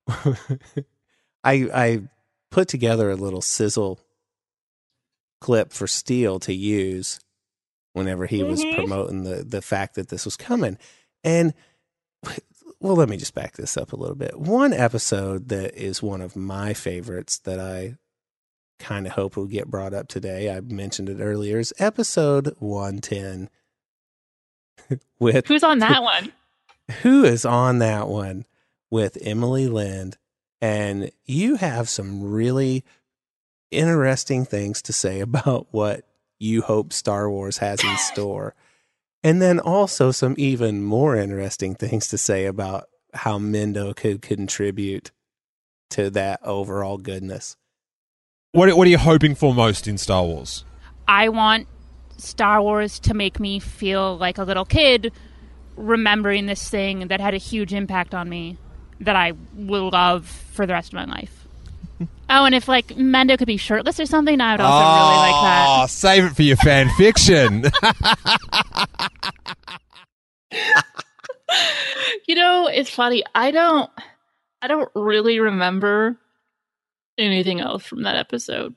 I I put together a little sizzle clip for Steele to use whenever he was Mhm. promoting the the fact that this was coming. And well, let me just back this up a little bit. One episode that is one of my favorites that I kind of hope will get brought up today, I mentioned it earlier, is episode one ten. With Who's on that one? Who is on that one with Emily Lind? And you have some really interesting things to say about what you hope Star Wars has in store. And then also some even more interesting things to say about how Mendo could contribute to that overall goodness. What what are you hoping for most in Star Wars? I want Star Wars to make me feel like a little kid remembering this thing that had a huge impact on me that I will love for the rest of my life. Oh, and if like Mendo could be shirtless or something, I would also really like that. Oh, save it for your fan fiction. You know, it's funny. I don't I don't really remember anything else from that episode.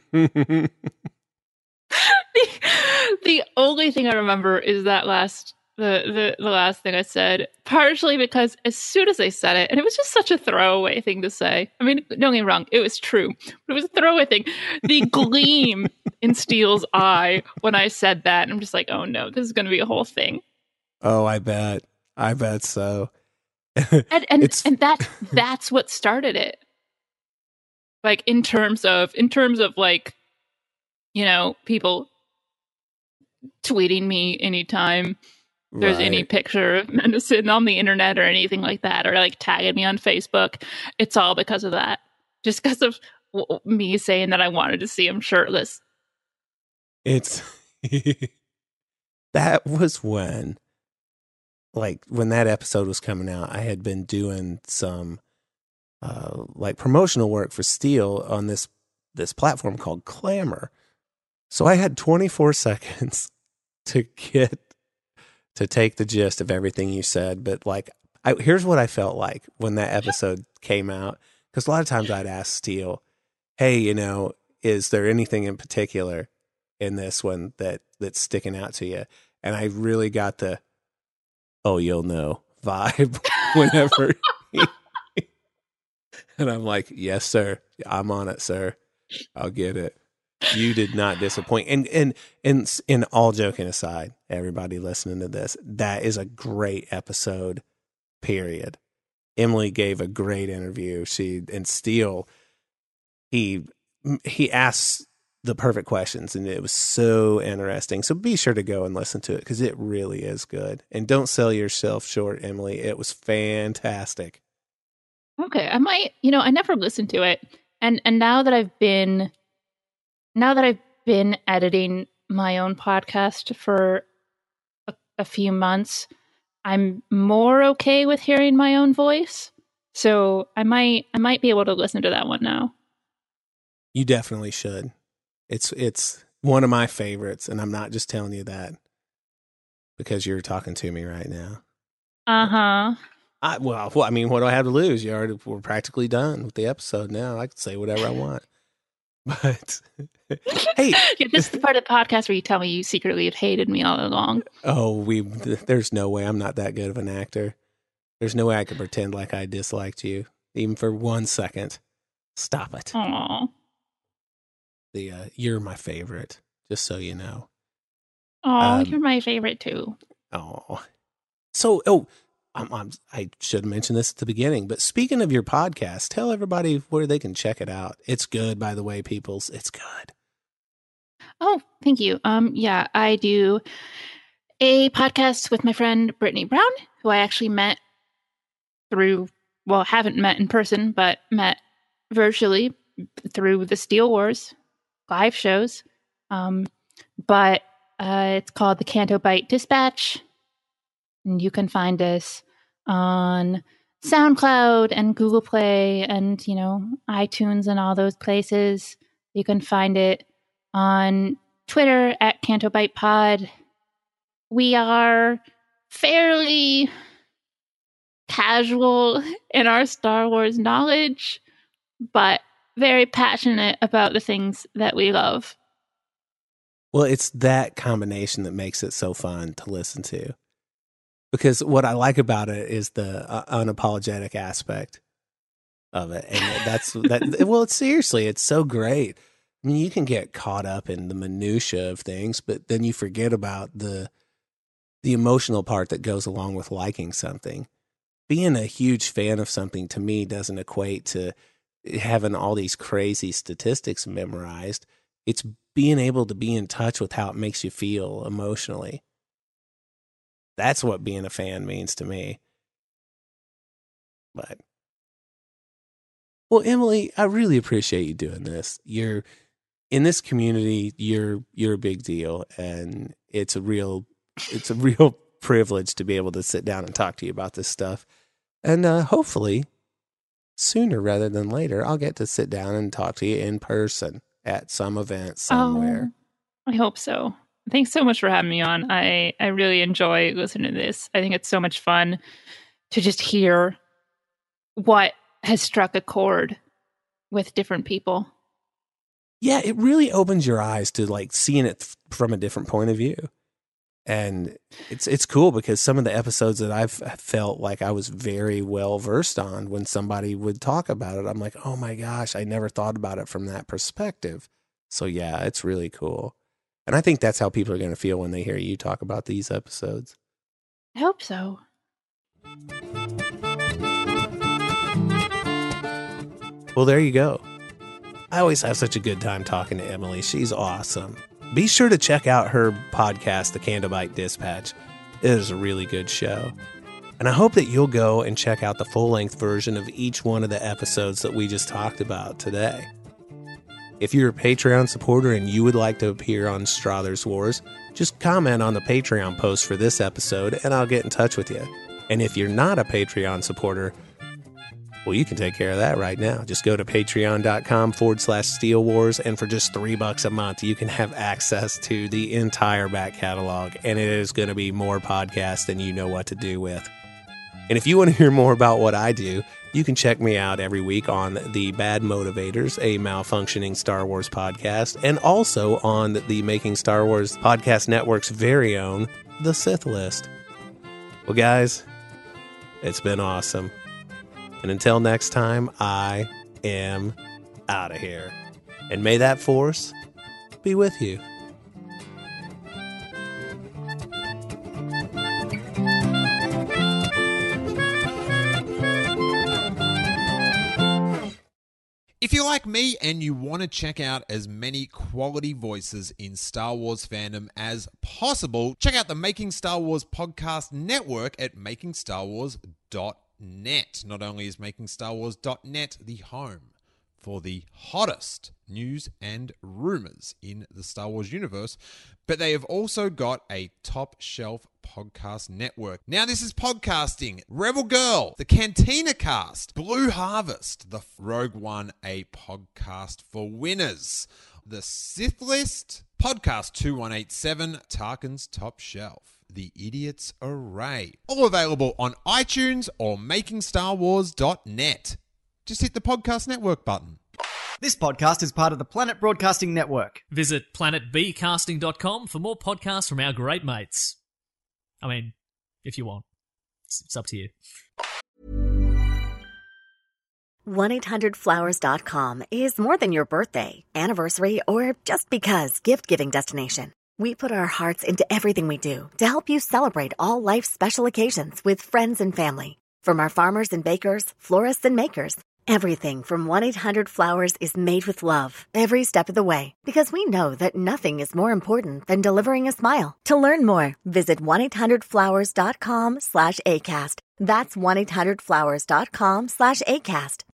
the, the only thing I remember is that last the, the the last thing I said, partially because as soon as I said it, and it was just such a throwaway thing to say. I mean, don't get me wrong, it was true, but it was a throwaway thing. The gleam in Steele's eye when I said that, and I'm just like, oh no, this is going to be a whole thing. Oh, I bet. I bet so. And and, and that that's what started it. Like in terms of in terms of like, you know, people tweeting me anytime there's Right. any picture of medicine on the internet or anything like that, or like tagging me on Facebook. It's all because of that. Just because of w- me saying that I wanted to see him shirtless. It's that was when, like, when that episode was coming out, I had been doing some uh, like promotional work for Steele on this this platform called Clamor. So I had twenty-four seconds to get to take the gist of everything you said. But like, I, here's what I felt like when that episode came out. Because a lot of times I'd ask Steele, hey, you know, is there anything in particular in this one that that's sticking out to you? And I really got the, oh, you'll know vibe whenever. he, and I'm like, yes, sir. I'm on it, sir. I'll get it. You did not disappoint. And, and, and, and all joking aside, everybody listening to this, that is a great episode, period. Emily gave a great interview. She, and Steele, he, he asks the perfect questions, and it was so interesting. So be sure to go and listen to it, because it really is good. And don't sell yourself short, Emily. It was fantastic. Okay, I might, you know, I never listened to it. And and now that I've been now that I've been editing my own podcast for a, a few months, I'm more okay with hearing my own voice. So I might I might be able to listen to that one now. You definitely should. It's it's one of my favorites, and I'm not just telling you that because you're talking to me right now. Uh-huh. I, well, well, I mean, what do I have to lose? You already, we're practically done with the episode now. I can say whatever I want. But hey, Yeah, this is the part of the podcast where you tell me you secretly have hated me all along. oh, we there's no way I'm not that good of an actor. There's no way I could pretend like I disliked you, even for one second. Stop it. Aw. The uh, you're my favorite, just so you know. Aw, Um, you're my favorite too. Oh, so oh, I'm, I'm, I should mention this at the beginning. But speaking of your podcast, tell everybody where they can check it out. It's good, by the way, peoples. It's good. Oh, thank you. Um, yeah, I do a podcast with my friend Brittany Brown, who I actually met through, well, haven't met in person, but met virtually through the Steel Wars live shows. Um, but uh, it's called the Canto Bite Dispatch. And you can find us on SoundCloud and Google Play and, you know, iTunes and all those places. You can find it on Twitter at Canto Bite Pod. We are fairly casual in our Star Wars knowledge, but very passionate about the things that we love. Well, it's that combination that makes it so fun to listen to. Because what I like about it is the uh, unapologetic aspect of it. And that's that. Well, it's seriously, it's so great. I mean, you can get caught up in the minutia of things, but then you forget about the the emotional part that goes along with liking something. Being a huge fan of something, to me, doesn't equate to having all these crazy statistics memorized. It's being able to be in touch with how it makes you feel emotionally. That's what being a fan means to me. But, well, Emily, I really appreciate you doing this. You're in this community. You're you're a big deal, and it's a real it's a real privilege to be able to sit down and talk to you about this stuff. And uh, hopefully, sooner rather than later, I'll get to sit down and talk to you in person at some event somewhere. Oh, I hope so. Thanks so much for having me on. I, I really enjoy listening to this. I think it's so much fun to just hear what has struck a chord with different people. Yeah, it really opens your eyes to like seeing it th- from a different point of view. And it's it's cool because some of the episodes that I've felt like I was very well versed on, when somebody would talk about it, I'm like, oh my gosh, I never thought about it from that perspective. So yeah, it's really cool. And I think that's how people are going to feel when they hear you talk about these episodes. I hope so. Well, there you go. I always have such a good time talking to Emily. She's awesome. Be sure to check out her podcast, The Candlelight Dispatch. It is a really good show. And I hope that you'll go and check out the full-length version of each one of the episodes that we just talked about today. If you're a Patreon supporter and you would like to appear on Strathers Wars, just comment on the Patreon post for this episode and I'll get in touch with you. And if you're not a Patreon supporter, well, you can take care of that right now. Just go to patreon.com forward slash Steel Wars, and for just three bucks a month, you can have access to the entire back catalog, and it is going to be more podcasts than you know what to do with. And if you want to hear more about what I do, you can check me out every week on The Bad Motivators, a malfunctioning Star Wars podcast, and also on the Making Star Wars Podcast Network's very own, The Sith List. Well, guys, it's been awesome. And until next time, I am out of here. And may that force be with you. If you're like me and you want to check out as many quality voices in Star Wars fandom as possible, check out the Making Star Wars Podcast Network at making star wars dot net. Not only is making star wars dot net the home for the hottest news and rumors in the Star Wars universe, but they have also got a top shelf podcast network. Now this is podcasting, Rebel Girl, the Cantina Cast, Blue Harvest, the Rogue One, a podcast for winners, the Sith List, Podcast two one eight seven, Tarkin's Top Shelf, The Idiot's Array. All available on iTunes or making star wars dot net. Just hit the podcast network button. This podcast is part of the Planet Broadcasting Network. Visit planet b casting dot com for more podcasts from our great mates. I mean, if you want. It's, it's up to you. one eight hundred flowers dot com is more than your birthday, anniversary, or just because gift-giving destination. We put our hearts into everything we do to help you celebrate all life's special occasions with friends and family. From our farmers and bakers, florists and makers, everything from one eight hundred flowers is made with love every step of the way, because we know that nothing is more important than delivering a smile. To learn more, visit one eight hundred flowers dot com slash ACAST. That's one eight hundred flowers dot com slash ACAST.